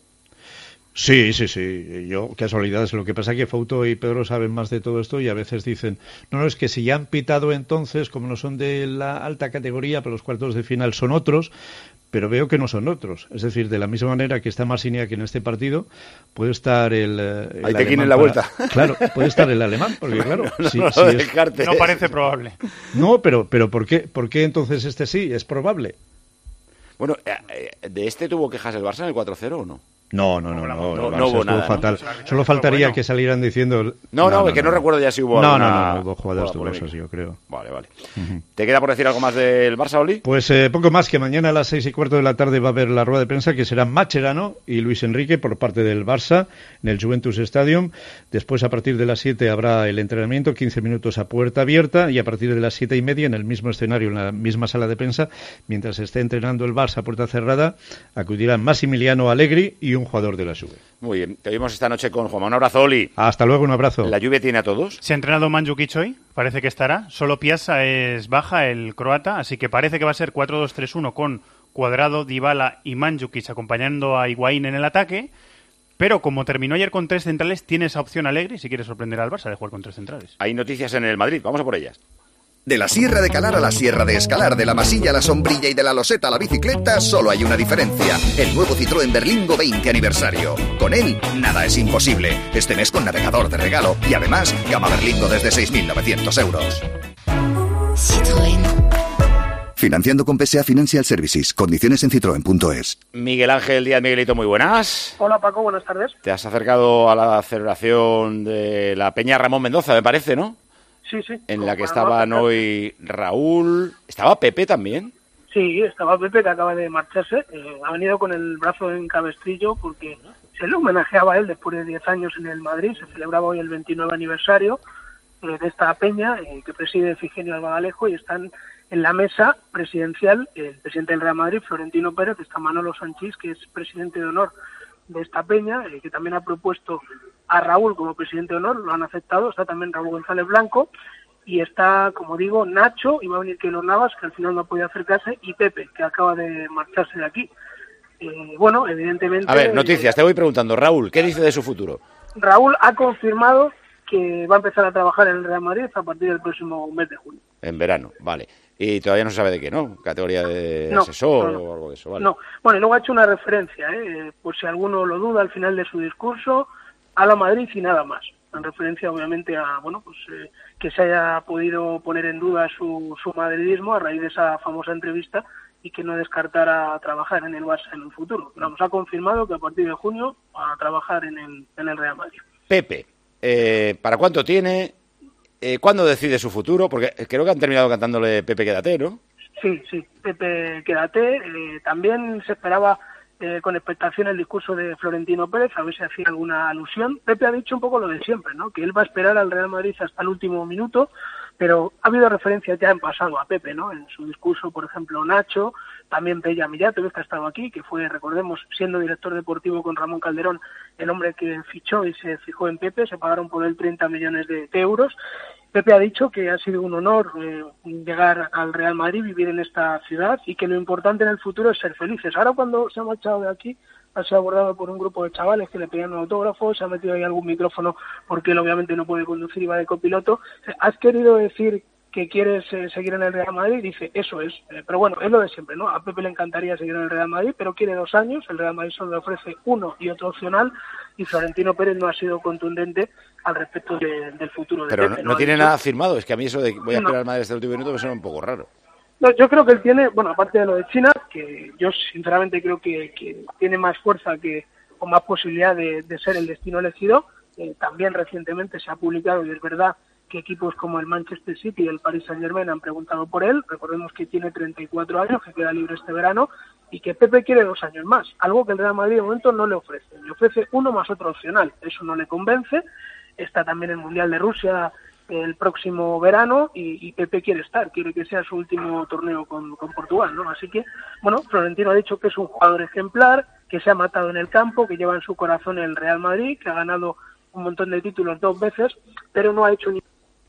[SPEAKER 15] Sí, sí, sí. Yo, casualidades. Lo que pasa es que Fouto y Pedro saben más de todo esto y a veces dicen, no, no, es que si ya han pitado entonces, como no son de la alta categoría, pero los cuartos de final son otros, pero veo que no son otros. Es decir, de la misma manera que está Marciniak en este partido, puede estar el, el
[SPEAKER 2] Ahí te quieren
[SPEAKER 15] alemán
[SPEAKER 2] la
[SPEAKER 15] para-
[SPEAKER 2] vuelta.
[SPEAKER 15] Claro, puede estar el alemán, porque claro...
[SPEAKER 2] No,
[SPEAKER 15] si-
[SPEAKER 2] no
[SPEAKER 15] si
[SPEAKER 2] lo
[SPEAKER 15] es-
[SPEAKER 2] descartes.
[SPEAKER 4] No parece probable.
[SPEAKER 15] No, pero, pero ¿por qué, ¿por qué entonces este sí? Es probable.
[SPEAKER 2] Bueno, eh, eh, ¿de este tuvo quejas el Barça en el cuatro cero o no?
[SPEAKER 15] No, no, no, no,
[SPEAKER 2] no,
[SPEAKER 15] el
[SPEAKER 2] no
[SPEAKER 15] Barça
[SPEAKER 2] hubo
[SPEAKER 15] estuvo
[SPEAKER 2] nada, ¿no?
[SPEAKER 15] fatal.
[SPEAKER 2] O sea,
[SPEAKER 15] Solo faltaría
[SPEAKER 2] bueno.
[SPEAKER 15] que salieran diciendo...
[SPEAKER 2] No, no, que no recuerdo ya si hubo
[SPEAKER 15] No,
[SPEAKER 2] alguna-
[SPEAKER 15] no, no, no, hubo jugadas
[SPEAKER 2] alguna
[SPEAKER 15] dudosas,
[SPEAKER 2] polémica.
[SPEAKER 15] yo creo.
[SPEAKER 2] Vale, vale. ¿Te queda por decir algo más del Barça, Oli?
[SPEAKER 15] Pues eh, poco más, que mañana a las seis y cuarto de la tarde va a haber la rueda de prensa, que será Mascherano y Luis Enrique por parte del Barça en el Juventus Stadium. Después, a partir de las siete, habrá el entrenamiento, quince minutos a puerta abierta, y a partir de las siete y media, en el mismo escenario, en la misma sala de prensa, mientras esté entrenando el Barça a puerta cerrada, acudirán Massimiliano Allegri y un jugador de la Juve.
[SPEAKER 2] Muy bien, te vimos esta noche con Juan. Un abrazo, Oli.
[SPEAKER 15] Hasta luego, un abrazo.
[SPEAKER 2] ¿La lluvia tiene a todos?
[SPEAKER 4] Se ha entrenado Mandzukic hoy, parece que estará. Solo Piazza es baja, el croata, así que parece que va a ser cuatro dos tres uno con Cuadrado, Dybala y Mandzukic acompañando a Higuaín en el ataque. Pero como terminó ayer con tres centrales, tiene esa opción Allegri si quiere sorprender al Barça de jugar con tres centrales.
[SPEAKER 2] Hay noticias en el Madrid, vamos a por ellas.
[SPEAKER 5] De la Sierra de Calar a la Sierra de Escalar, de la masilla a la sombrilla y de la loseta a la bicicleta, solo hay una diferencia. El nuevo Citroën Berlingo veinte aniversario. Con él, nada es imposible. Este mes con navegador de regalo y además, gama Berlingo desde seis mil novecientos euros.
[SPEAKER 6] Citroën.
[SPEAKER 5] Financiando con P S A Financial Services. Condiciones en citroen punto es.
[SPEAKER 2] Miguel Ángel Díaz, Miguelito, muy buenas.
[SPEAKER 17] Hola Paco, buenas tardes.
[SPEAKER 2] Te has acercado a la celebración de la Peña Ramón Mendoza, me parece, ¿no?
[SPEAKER 17] Sí, sí.
[SPEAKER 2] En la que
[SPEAKER 17] Para
[SPEAKER 2] estaban
[SPEAKER 17] no acercarse.
[SPEAKER 2] hoy Raúl... ¿Estaba Pepe también?
[SPEAKER 17] Sí, estaba Pepe, que acaba de marcharse. Eh, ha venido con el brazo en cabestrillo porque se le homenajeaba a él después de diez años en el Madrid. Se celebraba hoy el veintinueve aniversario eh, de esta peña eh, que preside Figenio Albagalejo, y están en la mesa presidencial el presidente del Real Madrid, Florentino Pérez, está Manolo Sanchís, que es presidente de honor de esta peña, eh, que también ha propuesto a Raúl como presidente de honor, lo han aceptado. Está también Raúl González Blanco, y está, como digo, Nacho, y va a venir Keylor Navas, que al final no ha podido acercarse, y Pepe, que acaba de marcharse de aquí. Eh, bueno, evidentemente...
[SPEAKER 2] A ver, noticias, te voy preguntando. Raúl, ¿qué dice de su futuro?
[SPEAKER 17] Raúl ha confirmado que va a empezar a trabajar en el Real Madrid a partir del próximo mes de junio.
[SPEAKER 2] En verano, vale. Y todavía no se sabe de qué, ¿no? Categoría de
[SPEAKER 17] No,
[SPEAKER 2] asesor
[SPEAKER 17] no, no.
[SPEAKER 2] o algo de eso, vale.
[SPEAKER 17] No, bueno, y luego ha hecho una referencia, ¿eh? por si alguno lo duda al final de su discurso, a la Madrid y nada más. en referencia obviamente a, bueno, pues eh, que se haya podido poner en duda su, su madridismo a raíz de esa famosa entrevista y que no descartara trabajar en el Barça en el futuro. Pero nos ha confirmado que a partir de junio va a trabajar en el, en el Real Madrid.
[SPEAKER 2] Pepe, eh, ¿para cuánto tiene? Eh, ¿Cuándo decide su futuro? Porque creo que han terminado cantándole Pepe, quédate, ¿no?
[SPEAKER 17] Sí, sí, Pepe, quédate. Eh, también se esperaba eh, con expectación el discurso de Florentino Pérez, a ver si hacía alguna alusión. Pepe ha dicho un poco lo de siempre, ¿no? Que él va a esperar al Real Madrid hasta el último minuto, pero ha habido referencias ya en pasado a Pepe, ¿no? En su discurso, por ejemplo, Nacho, también Pella Millatovic, que ha estado aquí, que fue, recordemos, siendo director deportivo con Ramón Calderón, el hombre que fichó y se fijó en Pepe, se pagaron por él treinta millones de, de euros. Pepe ha dicho que ha sido un honor eh, llegar al Real Madrid, vivir en esta ciudad y que lo importante en el futuro es ser felices. Ahora cuando se ha marchado de aquí, ha sido abordado por un grupo de chavales que le pedían un autógrafo, se ha metido ahí algún micrófono porque él obviamente no puede conducir y va de copiloto. ¿Has querido decir que quieres eh, seguir en el Real Madrid? Dice, eso es. Eh, pero bueno, es lo de siempre, ¿no? A Pepe le encantaría seguir en el Real Madrid, pero quiere dos años. El Real Madrid solo le ofrece uno y otro opcional y Florentino Pérez no ha sido contundente al respecto de, del futuro de
[SPEAKER 2] Pero
[SPEAKER 17] Pepe.
[SPEAKER 2] no, no
[SPEAKER 17] Ha
[SPEAKER 2] tiene
[SPEAKER 17] dicho-
[SPEAKER 2] nada firmado. Es que a mí eso de voy a
[SPEAKER 17] No.
[SPEAKER 2] esperar al Madrid hasta el último minuto me suena un poco raro.
[SPEAKER 17] No, yo creo que él tiene, bueno, aparte de lo de China, que yo sinceramente creo que, que tiene más fuerza que o más posibilidad de, de ser el destino elegido. Eh, también recientemente se ha publicado, y es verdad, que equipos como el Manchester City y el Paris Saint-Germain han preguntado por él. Recordemos que tiene treinta y cuatro años, que queda libre este verano, y que Pepe quiere dos años más, algo que el Real Madrid de momento no le ofrece. Le ofrece uno más otro opcional. Eso no le convence. Está también el Mundial de Rusia el próximo verano y, y Pepe quiere estar, quiere que sea su último torneo con, con Portugal, ¿no? Así que, bueno, Florentino ha dicho que es un jugador ejemplar, que se ha matado en el campo, que lleva en su corazón el Real Madrid, que ha ganado un montón de títulos dos veces, pero no ha hecho ni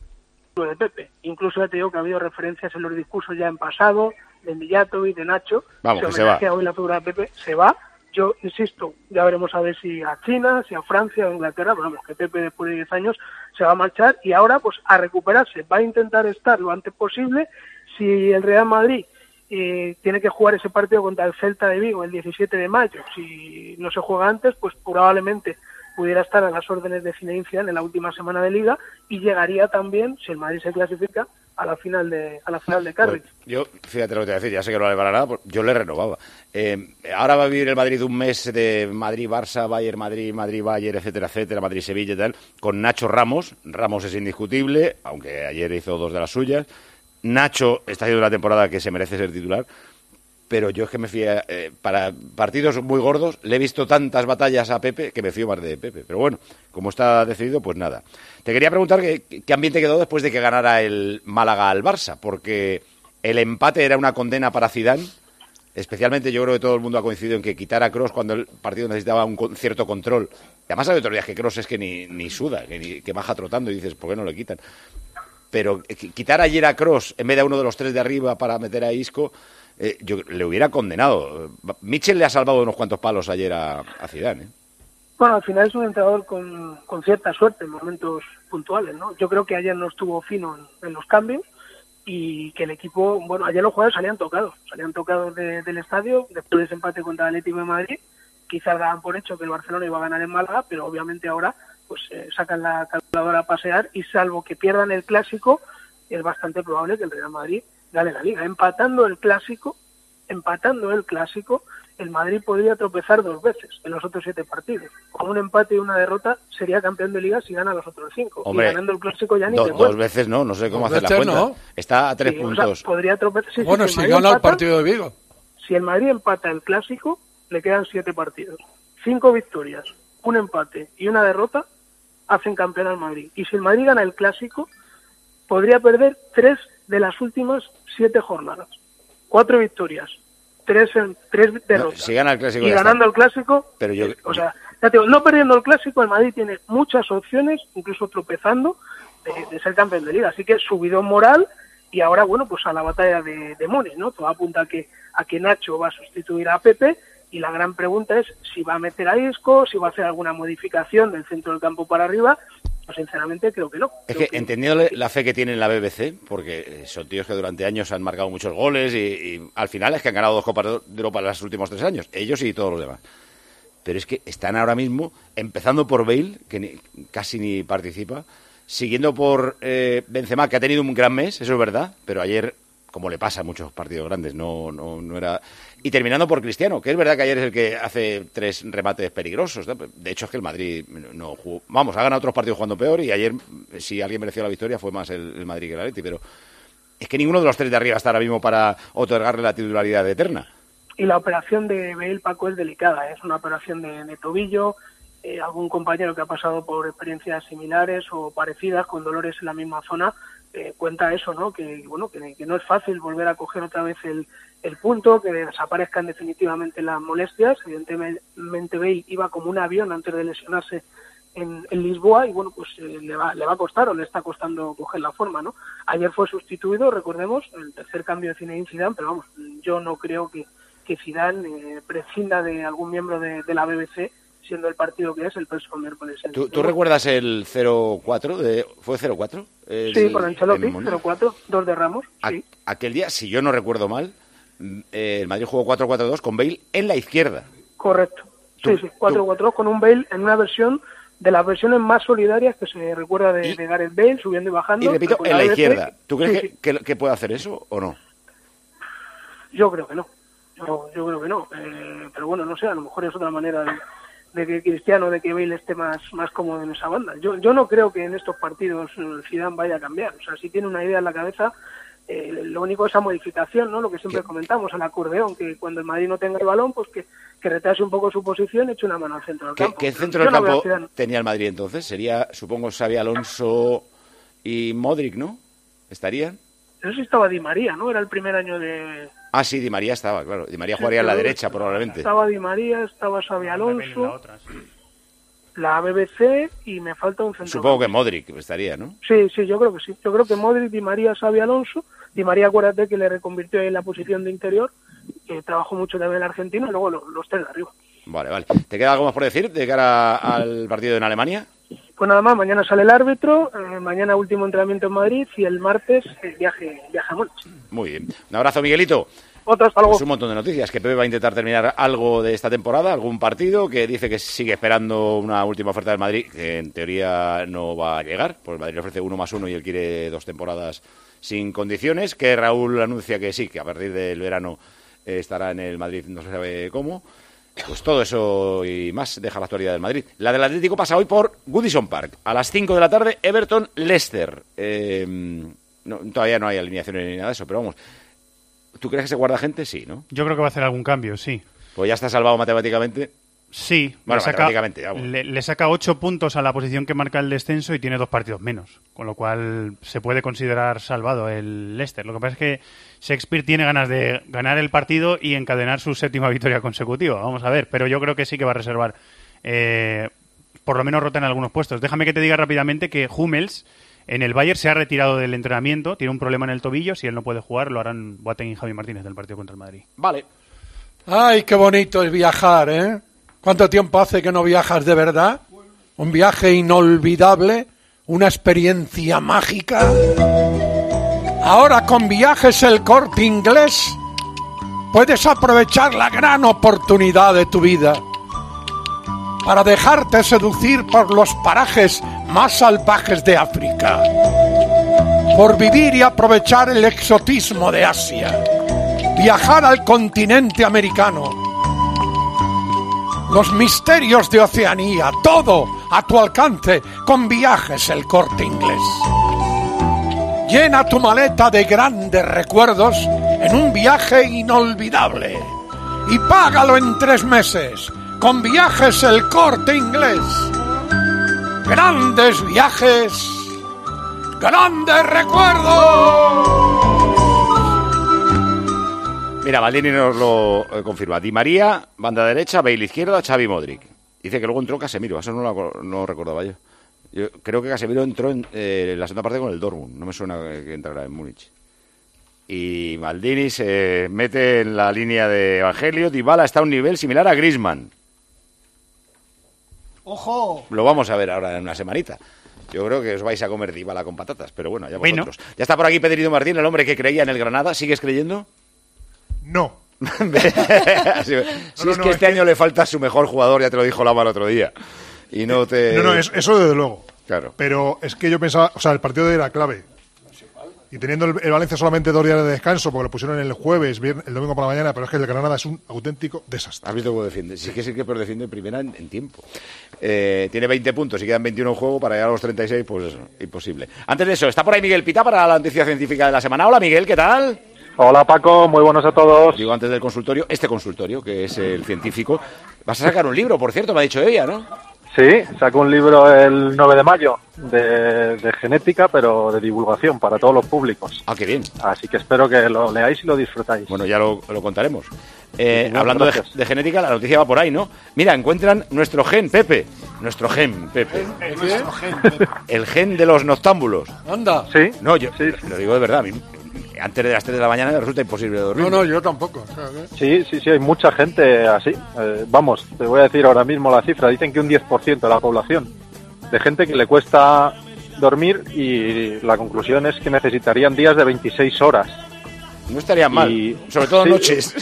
[SPEAKER 17] uno de Pepe. Incluso ya te digo que ha habido referencias en los discursos ya en pasado, de Millatovic, de Nacho.
[SPEAKER 2] Vamos, que se
[SPEAKER 17] homenajea
[SPEAKER 2] va.
[SPEAKER 17] hoy la figura de Pepe, se va. Yo insisto, ya veremos a ver si a China, si a Francia o a Inglaterra, pero vamos, que Pepe después de diez años se va a marchar y ahora pues a recuperarse, va a intentar estar lo antes posible. Si el Real Madrid eh, tiene que jugar ese partido contra el Celta de Vigo el diecisiete de mayo, si no se juega antes, pues probablemente pudiera estar a las órdenes de Zinedine Zidane en la última semana de Liga y llegaría también, si el Madrid se clasifica, a la final de a la final de Cardiff.
[SPEAKER 2] Pues yo, fíjate lo que te voy a decir, ya sé que no vale para nada, pues yo le renovaba. Eh, ahora va a vivir el Madrid un mes de Madrid-Barça, Bayern-Madrid, Madrid-Bayern, etcétera, etcétera, Madrid-Sevilla y tal, con Nacho Ramos. Ramos es indiscutible, aunque ayer hizo dos de las suyas. Nacho está haciendo una temporada que se merece ser titular, pero yo es que me fío, eh, para partidos muy gordos, le he visto tantas batallas a Pepe que me fío más de Pepe. Pero bueno, como está decidido, pues nada. Te quería preguntar qué, qué ambiente quedó después de que ganara el Málaga al Barça, porque el empate era una condena para Zidane. Especialmente yo creo que todo el mundo ha coincidido en que quitar a Kroos cuando el partido necesitaba un con- cierto control. Y además hay otros días que Kroos es que ni, ni suda, que, ni, que baja trotando y dices, ¿por qué no le quitan? Pero eh, quitar ayer a Kroos en vez de a uno de los tres de arriba para meter a Isco, eh, yo le hubiera condenado. Mitchell le ha salvado unos cuantos palos ayer a, a Zidane, ¿eh?
[SPEAKER 17] Bueno, al final es un entrenador con, con cierta suerte en momentos puntuales, ¿no? Yo creo que ayer no estuvo fino en, en los cambios y que el equipo, bueno, ayer los jugadores salían tocados, salían tocados de- del estadio después de ese empate contra el Atlético de Madrid. Quizás daban por hecho que el Barcelona iba a ganar en Málaga, pero obviamente ahora pues eh, sacan la calculadora a pasear y salvo que pierdan el Clásico, es bastante probable que el Real Madrid gane la Liga. Empatando el Clásico, empatando el Clásico, el Madrid podría tropezar dos veces en los otros siete partidos. Con un empate y una derrota sería campeón de Liga si gana los otros cinco.
[SPEAKER 2] Hombre,
[SPEAKER 17] y ganando el Clásico ya ni
[SPEAKER 2] Do-
[SPEAKER 17] te
[SPEAKER 2] dos
[SPEAKER 17] mueres.
[SPEAKER 2] veces no, no sé cómo
[SPEAKER 1] Dos
[SPEAKER 2] hacer la
[SPEAKER 1] veces
[SPEAKER 2] cuenta.
[SPEAKER 1] no.
[SPEAKER 2] Está a tres
[SPEAKER 17] Sí, o sea,
[SPEAKER 2] puntos.
[SPEAKER 17] podría tropezar. Sí, sí,
[SPEAKER 1] Bueno,
[SPEAKER 17] el
[SPEAKER 1] si
[SPEAKER 17] Madrid
[SPEAKER 1] gana el
[SPEAKER 17] empata-
[SPEAKER 1] partido de Vigo.
[SPEAKER 17] Si el Madrid empata el Clásico, le quedan siete partidos. Cinco victorias, un empate y una derrota hacen campeón al Madrid. Y si el Madrid gana el Clásico, podría perder tres de las últimas siete jornadas. Cuatro victorias, tres, en- tres
[SPEAKER 2] No,
[SPEAKER 17] derrotas.
[SPEAKER 2] si gana el Clásico
[SPEAKER 17] y
[SPEAKER 2] ya
[SPEAKER 17] ganando
[SPEAKER 2] está.
[SPEAKER 17] el Clásico,
[SPEAKER 2] Pero yo,
[SPEAKER 17] o sea, ya te digo, no perdiendo el Clásico, el Madrid tiene muchas opciones, incluso tropezando, de, de ser campeón de Liga. Así que subidón moral y ahora, bueno, pues a la batalla de, de Múnich, ¿no? Todo apunta a que, a que Nacho va a sustituir a Pepe y la gran pregunta es si va a meter a Isco, si va a hacer alguna modificación del centro del campo para arriba. Pues sinceramente creo que no.
[SPEAKER 2] Es
[SPEAKER 17] Creo
[SPEAKER 2] que entendiéndole la fe que tiene en la B B C, porque son tíos que durante años han marcado muchos goles y, y al final es que han ganado dos Copas de Europa en los últimos tres años, ellos y todos los demás. pero es que están ahora mismo, empezando por Bale, que ni, casi ni participa, siguiendo por eh, Benzema, que ha tenido un gran mes, eso es verdad, pero ayer, como le pasa a muchos partidos grandes, no, no, no era... Y terminando por Cristiano, que es verdad que ayer es el que hace tres remates peligrosos, ¿no? De hecho es que el Madrid no jugó... Vamos, ha ganado otros partidos jugando peor y ayer, si alguien mereció la victoria, fue más el, el Madrid que el Atleti, pero es que ninguno de los tres de arriba está ahora mismo para otorgarle la titularidad eterna.
[SPEAKER 17] Y la operación de Bale, Paco, es delicada, ¿eh? Es una operación de, de tobillo, eh, algún compañero que ha pasado por experiencias similares o parecidas con dolores en la misma zona, eh, cuenta eso, ¿no? Que bueno, que, que no es fácil volver a coger otra vez el, el punto, que desaparezcan definitivamente las molestias. Evidentemente Bale iba como un avión antes de lesionarse en, en Lisboa y bueno, pues eh, le va le va a costar o le está costando coger la forma, ¿no? Ayer fue sustituido, recordemos, el tercer cambio de Zinedine Zidane, pero vamos, yo no creo que que Zidane eh, prescinda de algún miembro de, de la B B C, siendo el partido que es el próximo miércoles.
[SPEAKER 2] ¿Tú, ¿tú recuerdas el cero cuatro? De, ¿Fue cero cuatro?
[SPEAKER 17] Sí, con Ancelotti, cero cuatro, dos de Ramos.
[SPEAKER 2] A,
[SPEAKER 17] sí.
[SPEAKER 2] Aquel día, si yo no recuerdo mal, eh, el Madrid jugó cuatro cuatro dos con Bale en la izquierda.
[SPEAKER 17] Correcto. Sí, sí, cuatro cuatro dos con un Bale en una versión de las versiones más solidarias que se recuerda de, y, de Gareth Bale, subiendo y bajando.
[SPEAKER 2] Y repito, en la, la izquierda. ¿Tú crees
[SPEAKER 17] sí,
[SPEAKER 2] que,
[SPEAKER 17] sí.
[SPEAKER 2] que, que puede hacer eso o no?
[SPEAKER 17] Yo creo que no. Yo, yo creo que no, eh, pero bueno, no sé, a lo mejor es otra manera de, de que Cristiano, de que Bale esté más, más cómodo en esa banda. Yo, yo no creo que en estos partidos Zidane vaya a cambiar, o sea, si tiene una idea en la cabeza, eh, lo único es esa modificación, ¿no? Lo que siempre ¿Qué? comentamos, al acordeón, que cuando el Madrid no tenga el balón, pues que, que retrase un poco su posición, eche una mano al centro del
[SPEAKER 2] ¿Qué,
[SPEAKER 17] campo.
[SPEAKER 2] ¿Qué centro del campo tenía el Madrid entonces? Sería, supongo, Xabi Alonso y Modric, ¿no? ¿Estarían?
[SPEAKER 17] Eso sí estaba Di María, ¿no? Era el primer año de...
[SPEAKER 2] Ah, sí, Di María estaba, claro. Di María jugaría sí, en la derecha, probablemente.
[SPEAKER 17] Estaba Di María, estaba Xabi Alonso, la, otra, sí. la B B C y me falta un centro.
[SPEAKER 2] Supongo que Modric estaría, ¿no?
[SPEAKER 17] Sí, sí, yo creo que sí. Yo creo que Modric, Di María, Xabi Alonso. Di María, acuérdate que le reconvirtió en la posición de interior, que trabajó mucho también el argentino, y luego los, los tres de arriba.
[SPEAKER 2] Vale, vale. ¿Te queda algo más por decir de cara al partido en Alemania?
[SPEAKER 17] Pues nada más, mañana sale el árbitro, eh, mañana último entrenamiento en Madrid y el martes el viaje, viaje a Múnich.
[SPEAKER 2] Muy bien. Un abrazo, Miguelito.
[SPEAKER 17] Otro, hasta luego.
[SPEAKER 2] Pues un montón de noticias, que Pepe va a intentar terminar algo de esta temporada, algún partido, que dice que sigue esperando una última oferta del Madrid, que en teoría no va a llegar, porque el Madrid le ofrece uno más uno y él quiere dos temporadas sin condiciones, que Raúl anuncia que sí, que a partir del verano eh, estará en el Madrid, no se sabe cómo. Pues todo eso y más deja la actualidad del Madrid. La del Atlético pasa hoy por Goodison Park. A las cinco de la tarde, Everton-Leicester. Eh, no, todavía no hay alineaciones ni nada de eso, pero vamos. ¿Tú crees que se guarda gente? Sí, ¿no?
[SPEAKER 4] Yo creo que va a hacer algún cambio, sí.
[SPEAKER 2] Pues ya está salvado matemáticamente.
[SPEAKER 4] Sí.
[SPEAKER 2] Bueno,
[SPEAKER 4] le saca,
[SPEAKER 2] matemáticamente, vamos.
[SPEAKER 4] Le, le saca ocho puntos a la posición que marca el descenso y tiene dos partidos menos. Con lo cual se puede considerar salvado el Leicester. Lo que pasa es que Shakespeare tiene ganas de ganar el partido y encadenar su séptima victoria consecutiva. Vamos a ver, pero yo creo que sí que va a reservar. Eh, por lo menos rota en algunos puestos. Déjame que te diga rápidamente que Hummels en el Bayern se ha retirado del entrenamiento, tiene un problema en el tobillo, si él no puede jugar lo harán Boateng y Javi Martínez del partido contra el Madrid.
[SPEAKER 2] Vale.
[SPEAKER 1] Ay, qué bonito es viajar, ¿eh? ¿Cuánto tiempo hace que no viajas de verdad? Un viaje inolvidable, una experiencia mágica. Ahora con Viajes El Corte Inglés puedes aprovechar la gran oportunidad de tu vida para dejarte seducir por los parajes más salvajes de África, por vivir y aprovechar el exotismo de Asia, viajar al continente americano, los misterios de Oceanía, todo a tu alcance con Viajes El Corte Inglés. Llena tu maleta de grandes recuerdos en un viaje inolvidable y págalo en tres meses con Viajes El Corte Inglés. Grandes viajes, grandes recuerdos.
[SPEAKER 2] Mira, Maldini nos lo eh, confirma. Di María, banda derecha, Bale izquierda, Xavi Modric. Dice que luego entró Casemiro, eso no lo no recordaba yo. Yo creo que Casemiro entró en eh, la segunda parte con el Dortmund, no me suena que entrara en Múnich. Y Maldini se mete en la línea de Evangelio. Dybala está a un nivel similar a Griezmann.
[SPEAKER 6] ¡Ojo!
[SPEAKER 2] Lo vamos a ver ahora en una semanita. Yo creo que os vais a comer Dybala con patatas, pero bueno, ya vosotros.
[SPEAKER 4] Bueno.
[SPEAKER 2] Ya está por aquí Pedrito Martín, el hombre que creía en el Granada. ¿Sigues creyendo?
[SPEAKER 6] No.
[SPEAKER 2] si no, es
[SPEAKER 6] no,
[SPEAKER 2] que
[SPEAKER 6] no,
[SPEAKER 2] este
[SPEAKER 6] es
[SPEAKER 2] año que... le falta su mejor jugador, ya te lo dijo Lama el otro día. Y no te...
[SPEAKER 6] No, no, es, eso desde luego.
[SPEAKER 2] Claro.
[SPEAKER 6] Pero es que yo pensaba, o sea, el partido era clave. Y teniendo el, el Valencia solamente dos días de descanso, porque lo pusieron el jueves, el domingo por la mañana, pero es que el Granada es un auténtico desastre.
[SPEAKER 2] ¿Has visto cómo defiende? Sí, que es el que peor defiende en primera en, en tiempo. Eh, tiene veinte puntos y quedan veintiuno en juego, para llegar a los treinta y seis, pues eso, imposible. Antes de eso, está por ahí Miguel Pita para la noticia científica de la semana. Hola Miguel, ¿qué tal?
[SPEAKER 7] Hola Paco, muy buenos a todos.
[SPEAKER 2] Digo antes del consultorio, este consultorio, que es el científico. Vas a sacar un libro, por cierto, me ha dicho ella, ¿no?
[SPEAKER 7] Sí, saco un libro el nueve de mayo de, de genética, pero de divulgación para todos los públicos.
[SPEAKER 2] Ah, qué bien.
[SPEAKER 7] Así que espero que lo leáis y lo disfrutáis.
[SPEAKER 2] Bueno, ya lo, lo contaremos. Eh,
[SPEAKER 7] Sí,
[SPEAKER 2] hablando de,
[SPEAKER 7] gracias.
[SPEAKER 2] de genética, la noticia va por ahí, ¿no? Mira, encuentran nuestro gen, Pepe. Nuestro gen, Pepe.
[SPEAKER 1] Nuestro gen, Pepe.
[SPEAKER 2] El gen de los noctámbulos.
[SPEAKER 1] Anda.
[SPEAKER 7] Sí.
[SPEAKER 2] No, yo lo digo de verdad. A mí, antes de las tres de la mañana me resulta imposible dormir.
[SPEAKER 1] No, no, yo tampoco. O sea, que-
[SPEAKER 7] Sí, sí, sí, hay mucha gente así. Eh, vamos, te voy a decir ahora mismo la cifra. Dicen que un diez por ciento de la población de gente que le cuesta dormir y la conclusión es que necesitarían días de veintiséis horas.
[SPEAKER 2] No estarían mal,
[SPEAKER 7] Y-
[SPEAKER 2] sobre todo
[SPEAKER 7] sí.
[SPEAKER 2] noches.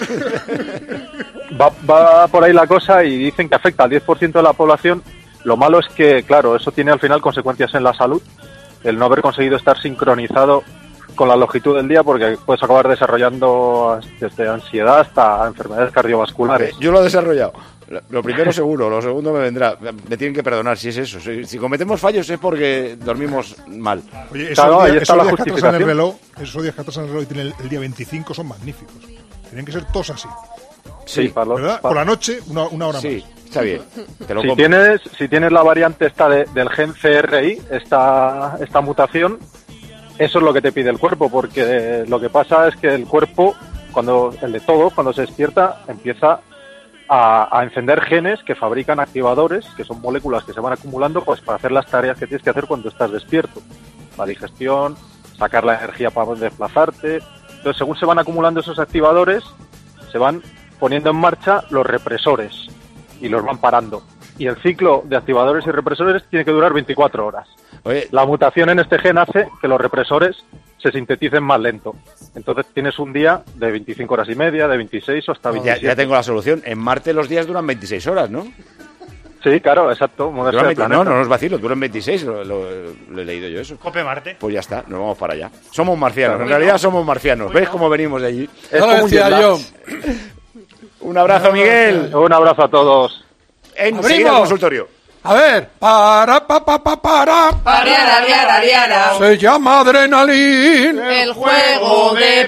[SPEAKER 7] Va, va por ahí la cosa y dicen que afecta al diez por ciento de la población. Lo malo es que, claro, eso tiene al final consecuencias en la salud. El no haber conseguido estar sincronizado con la longitud del día, porque puedes acabar desarrollando desde ansiedad hasta enfermedades cardiovasculares.
[SPEAKER 2] Yo lo he desarrollado. Lo primero seguro, lo segundo me vendrá. Me tienen que perdonar si es eso. Si, si cometemos fallos es porque dormimos mal.
[SPEAKER 6] Oye, esos días, esos días que atrasan el reloj, esos días que atrasan el reloj y tienen el, el día veinticinco son magníficos. Tienen que ser todos así.
[SPEAKER 2] Sí,
[SPEAKER 7] para los-
[SPEAKER 6] ¿verdad?
[SPEAKER 7] para-
[SPEAKER 6] Por la noche, una, una hora
[SPEAKER 2] Sí,
[SPEAKER 6] más.
[SPEAKER 2] está bien. Te lo
[SPEAKER 7] Si
[SPEAKER 2] compro.
[SPEAKER 7] tienes, si tienes la variante esta de- del gen C R I, esta, esta mutación, eso es lo que te pide el cuerpo, porque lo que pasa es que el cuerpo, cuando el de todo, cuando se despierta, empieza a, a encender genes que fabrican activadores, que son moléculas que se van acumulando pues para hacer las tareas que tienes que hacer cuando estás despierto. La digestión, sacar la energía para desplazarte. Entonces, según se van acumulando esos activadores, se van poniendo en marcha los represores y los van parando. Y el ciclo de activadores y represores tiene que durar veinticuatro horas.
[SPEAKER 2] Oye,
[SPEAKER 7] La mutación en este gen hace que los represores se sinteticen más lento. Entonces tienes un día de veinticinco horas y media, de veintiséis o hasta
[SPEAKER 2] ya,
[SPEAKER 7] veintisiete.
[SPEAKER 2] ya tengo la solución. En Marte los días duran veintiséis horas, ¿no?
[SPEAKER 7] Sí, claro, exacto. moverse
[SPEAKER 2] Duran
[SPEAKER 7] del
[SPEAKER 2] veinte,
[SPEAKER 7] planeta.
[SPEAKER 2] no, no nos vacilo, duran veintiséis, lo, lo- lo he leído yo eso.
[SPEAKER 4] Cope Marte.
[SPEAKER 2] Pues ya está, nos vamos para allá. Somos marcianos, en realidad somos marcianos. ¿Ves cómo venimos de allí?
[SPEAKER 7] Es
[SPEAKER 1] Ya lo
[SPEAKER 7] como un
[SPEAKER 1] decía
[SPEAKER 7] jet lag.
[SPEAKER 1] yo.
[SPEAKER 2] Un abrazo, Miguel.
[SPEAKER 7] Un abrazo a todos.
[SPEAKER 2] Enseguida
[SPEAKER 1] ¡Abrimos!
[SPEAKER 2] el consultorio.
[SPEAKER 1] A ver, para, pa, pa, pa, para.
[SPEAKER 16] Ariana, Ariana, Ariana.
[SPEAKER 1] Se llama Adrenalina.
[SPEAKER 16] El juego de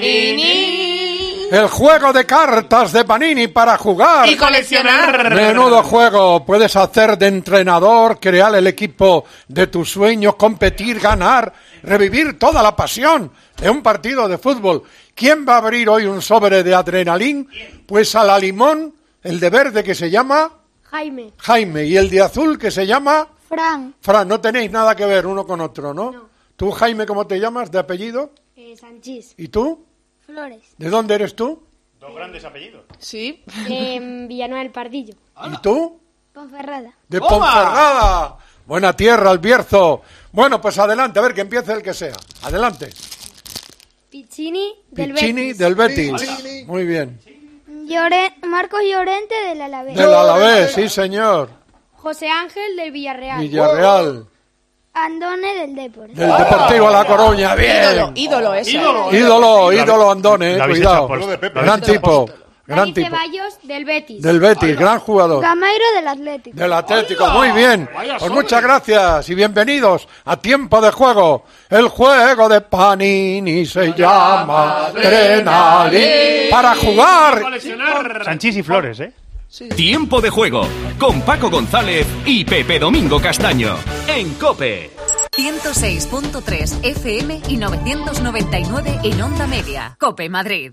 [SPEAKER 16] Panini.
[SPEAKER 1] El juego de cartas de Panini para jugar.
[SPEAKER 16] Y coleccionar.
[SPEAKER 1] Menudo juego. Puedes hacer de entrenador, crear el equipo de tus sueños, competir, ganar, revivir toda la pasión de un partido de fútbol. ¿Quién va a abrir hoy un sobre de adrenalín? Pues a la limón, el de verde que se llama
[SPEAKER 22] Jaime.
[SPEAKER 1] Jaime y el de azul que se llama
[SPEAKER 22] Fran.
[SPEAKER 1] Fran. No tenéis nada que ver uno con otro, ¿no?
[SPEAKER 22] No.
[SPEAKER 1] ¿Tú, Jaime, cómo te llamas de apellido?
[SPEAKER 22] Eh, Sanchís.
[SPEAKER 1] ¿Y tú?
[SPEAKER 22] Flores.
[SPEAKER 1] ¿De dónde eres tú?
[SPEAKER 4] Dos grandes apellidos.
[SPEAKER 16] Sí.
[SPEAKER 22] De Villanueva del Pardillo.
[SPEAKER 1] ¿Y tú?
[SPEAKER 22] Ponferrada.
[SPEAKER 1] De Ponferrada. Buena tierra, el Bierzo. Bueno, pues adelante, a ver, que empiece el que sea. Adelante.
[SPEAKER 22] Piccini del
[SPEAKER 1] Piccini
[SPEAKER 22] Betis.
[SPEAKER 1] del Betis. Muy bien.
[SPEAKER 22] Llore- Marcos Llorente del Alavés.
[SPEAKER 1] Del Alavés, sí, señor.
[SPEAKER 22] José Ángel del Villarreal.
[SPEAKER 1] Villarreal.
[SPEAKER 22] Andone del Depor.
[SPEAKER 1] Del Deportivo La Coruña,
[SPEAKER 16] Ídolo,
[SPEAKER 1] bien.
[SPEAKER 16] ídolo ese.
[SPEAKER 1] Ídolo, ídolo Andone,
[SPEAKER 4] Lo
[SPEAKER 1] eh,
[SPEAKER 4] habéis
[SPEAKER 1] cuidado.
[SPEAKER 4] hecho aposta.
[SPEAKER 1] Gran tipo, gran
[SPEAKER 22] Dani
[SPEAKER 1] tipo.
[SPEAKER 22] Ceballos del Betis.
[SPEAKER 1] Del Betis, gran jugador.
[SPEAKER 22] Gameiro del Atlético.
[SPEAKER 1] Del Atlético, muy bien. Pues muchas gracias y bienvenidos a Tiempo de Juego. El juego de Panini se llama Adrenalina. Para jugar.
[SPEAKER 4] Sanchís y Flores, ¿eh?
[SPEAKER 18] Tiempo de juego con Paco González y Pepe Domingo Castaño en COPE.
[SPEAKER 19] ciento seis punto tres F M y novecientos noventa y nueve en Onda Media. COPE Madrid.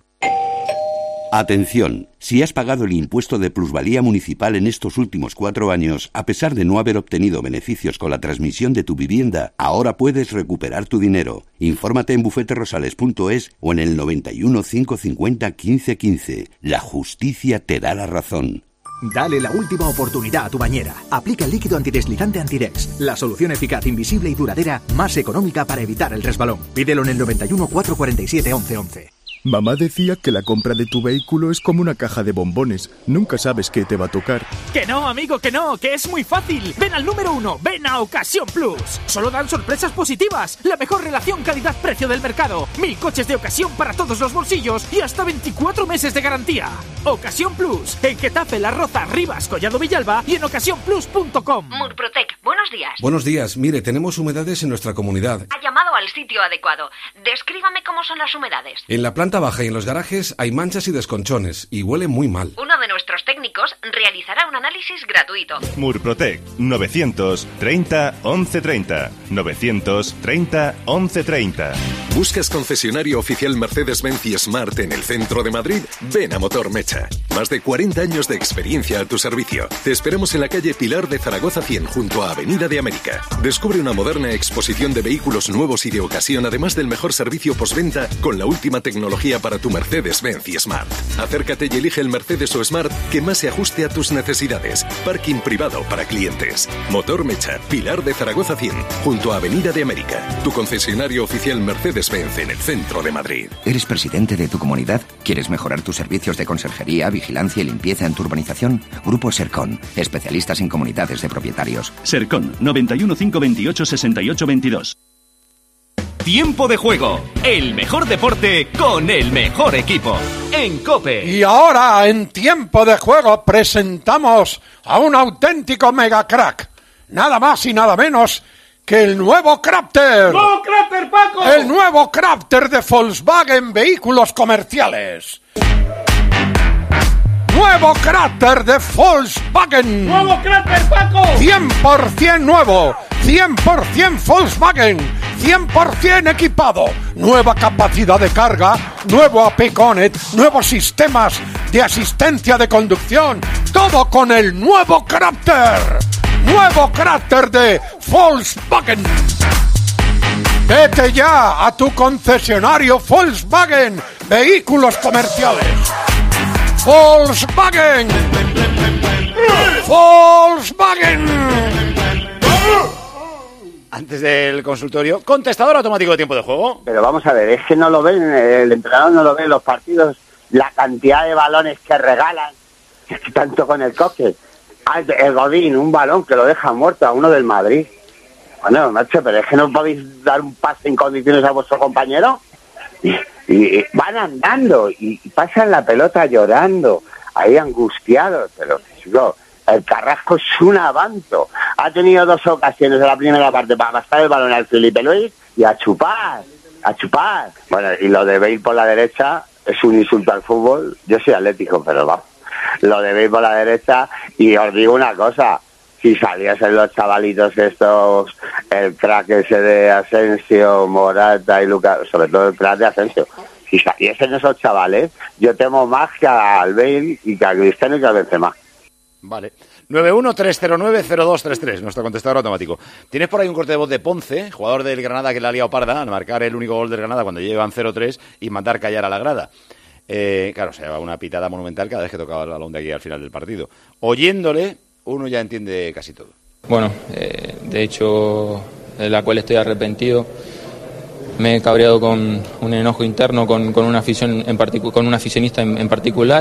[SPEAKER 10] Atención, si has pagado el impuesto de plusvalía municipal en estos últimos cuatro años, a pesar de no haber obtenido beneficios con la transmisión de tu vivienda, ahora puedes recuperar tu dinero. Infórmate en bufeterosales punto es o en el noventa y uno, cinco cincuenta, quince quince. La justicia te da la razón.
[SPEAKER 24] Dale la última oportunidad a tu bañera. Aplica el líquido antideslizante Antidex, la solución eficaz, invisible y duradera más económica para evitar el resbalón. Pídelo en el noventa y uno, cuatrocientos cuarenta y siete, once once.
[SPEAKER 9] Mamá decía que la compra de tu vehículo es como una caja de bombones. Nunca sabes qué te va a tocar.
[SPEAKER 11] Que no, amigo, que no, que es muy fácil. Ven al número uno, ven a Ocasión Plus. Solo dan sorpresas positivas. La mejor relación calidad-precio del mercado. Mil coches de ocasión para todos los bolsillos y hasta veinticuatro meses de garantía. Ocasión Plus, en Getafe, La Roza, Rivas, Collado Villalba y en ocasión plus punto com.
[SPEAKER 13] Murprotec, buenos días.
[SPEAKER 14] Buenos días, mire, tenemos humedades en nuestra comunidad.
[SPEAKER 13] Ha llamado al sitio adecuado. Descríbame cómo son las humedades.
[SPEAKER 14] En la planta baja y en los garajes hay manchas y desconchones y huele muy mal.
[SPEAKER 13] Uno de nuestros técnicos realizará un análisis gratuito.
[SPEAKER 25] Murprotec, novecientos treinta once treinta. novecientos treinta once treinta.
[SPEAKER 21] ¿Buscas concesionario oficial Mercedes-Benz y Smart en el centro de Madrid? Ven a Motor Mecha. Más de cuarenta años de experiencia a tu servicio. Te esperamos en la calle Pilar de Zaragoza cien, junto a Avenida de América. Descubre una moderna exposición de vehículos nuevos y de ocasión, además del mejor servicio postventa con la última tecnología para tu Mercedes-Benz y Smart. Acércate y elige el Mercedes o Smart que más se ajuste a tus necesidades. Parking privado para clientes. Motor Mecha, Pilar de Zaragoza cien, junto a Avenida de América. Tu concesionario oficial Mercedes-Benz en el centro de Madrid.
[SPEAKER 26] ¿Eres presidente de tu comunidad? ¿Quieres mejorar tus servicios de conserjería, vigilancia y limpieza en tu urbanización? Grupo Sercon, especialistas en comunidades de propietarios.
[SPEAKER 18] Sercon, noventa y uno, cinco veintiocho, sesenta y ocho veintidós. Tiempo de juego, el mejor deporte con el mejor equipo. En COPE.
[SPEAKER 1] Y ahora, en Tiempo de Juego, presentamos a un auténtico mega crack. Nada más y nada menos que el nuevo Crafter.
[SPEAKER 3] ¡Nuevo Crafter, Paco!
[SPEAKER 1] El nuevo Crafter de Volkswagen Vehículos Comerciales. Nuevo Crafter de Volkswagen.
[SPEAKER 3] ¡Nuevo Crafter, Paco!
[SPEAKER 1] cien por ciento nuevo, cien por ciento Volkswagen, cien por ciento equipado. Nueva capacidad de carga, nuevo A P Connect, nuevos sistemas de asistencia de conducción. Todo con el nuevo Crafter. Nuevo Crafter de Volkswagen. Vete ya a tu concesionario Volkswagen Vehículos Comerciales. Volkswagen. Volkswagen.
[SPEAKER 2] Antes del consultorio, contestador automático de Tiempo de Juego.
[SPEAKER 27] Pero vamos a ver, es que no lo ven, el entrenador no lo ve en los partidos, la cantidad de balones que regalan, tanto con el coque. El Godín, un balón que lo deja muerto a uno del Madrid. Bueno, macho, pero es que no podéis dar un pase en condiciones a vuestro compañero. Y, y, y van andando y pasan la pelota llorando, ahí angustiados. Pero chico, el Carrasco es un avanto. Ha tenido dos ocasiones en la primera parte para pasar el balón al Felipe Luis y a chupar, a chupar. Bueno, y lo de Bale por la derecha es un insulto al fútbol. Yo soy atlético, pero vamos. Lo de Bale por la derecha, y os digo una cosa, si saliesen los chavalitos estos, el crack ese de Asensio, Morata y Lucas, sobre todo el crack de Asensio, si saliesen esos chavales, yo temo más que al Bale y que a Cristiano y que a Benzema.
[SPEAKER 2] Vale. nueve uno tres cero nueve cero dos tres tres, nuestro contestador automático. Tienes por ahí un corte de voz de Ponce, jugador del Granada que le ha liado parda al marcar el único gol del Granada cuando llevan cero tres y mandar callar a la grada. Eh, claro, se lleva una pitada monumental cada vez que tocaba el balón de aquí al final del partido. Oyéndole, uno ya entiende casi todo.
[SPEAKER 28] Bueno, eh, de hecho, de la cual estoy arrepentido. Me he cabreado con un enojo interno, con, con una afición en particu- con un aficionista en, en particular.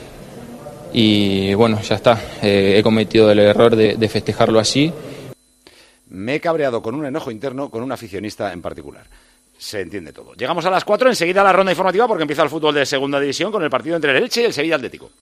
[SPEAKER 28] Y bueno, ya está. Eh, he cometido el error de, de festejarlo así.
[SPEAKER 2] Me he cabreado con un enojo interno con un aficionista en particular. Se entiende todo. Llegamos a las cuatro, enseguida la ronda informativa porque empieza el fútbol de segunda división con el partido entre el Elche y el Sevilla Atlético.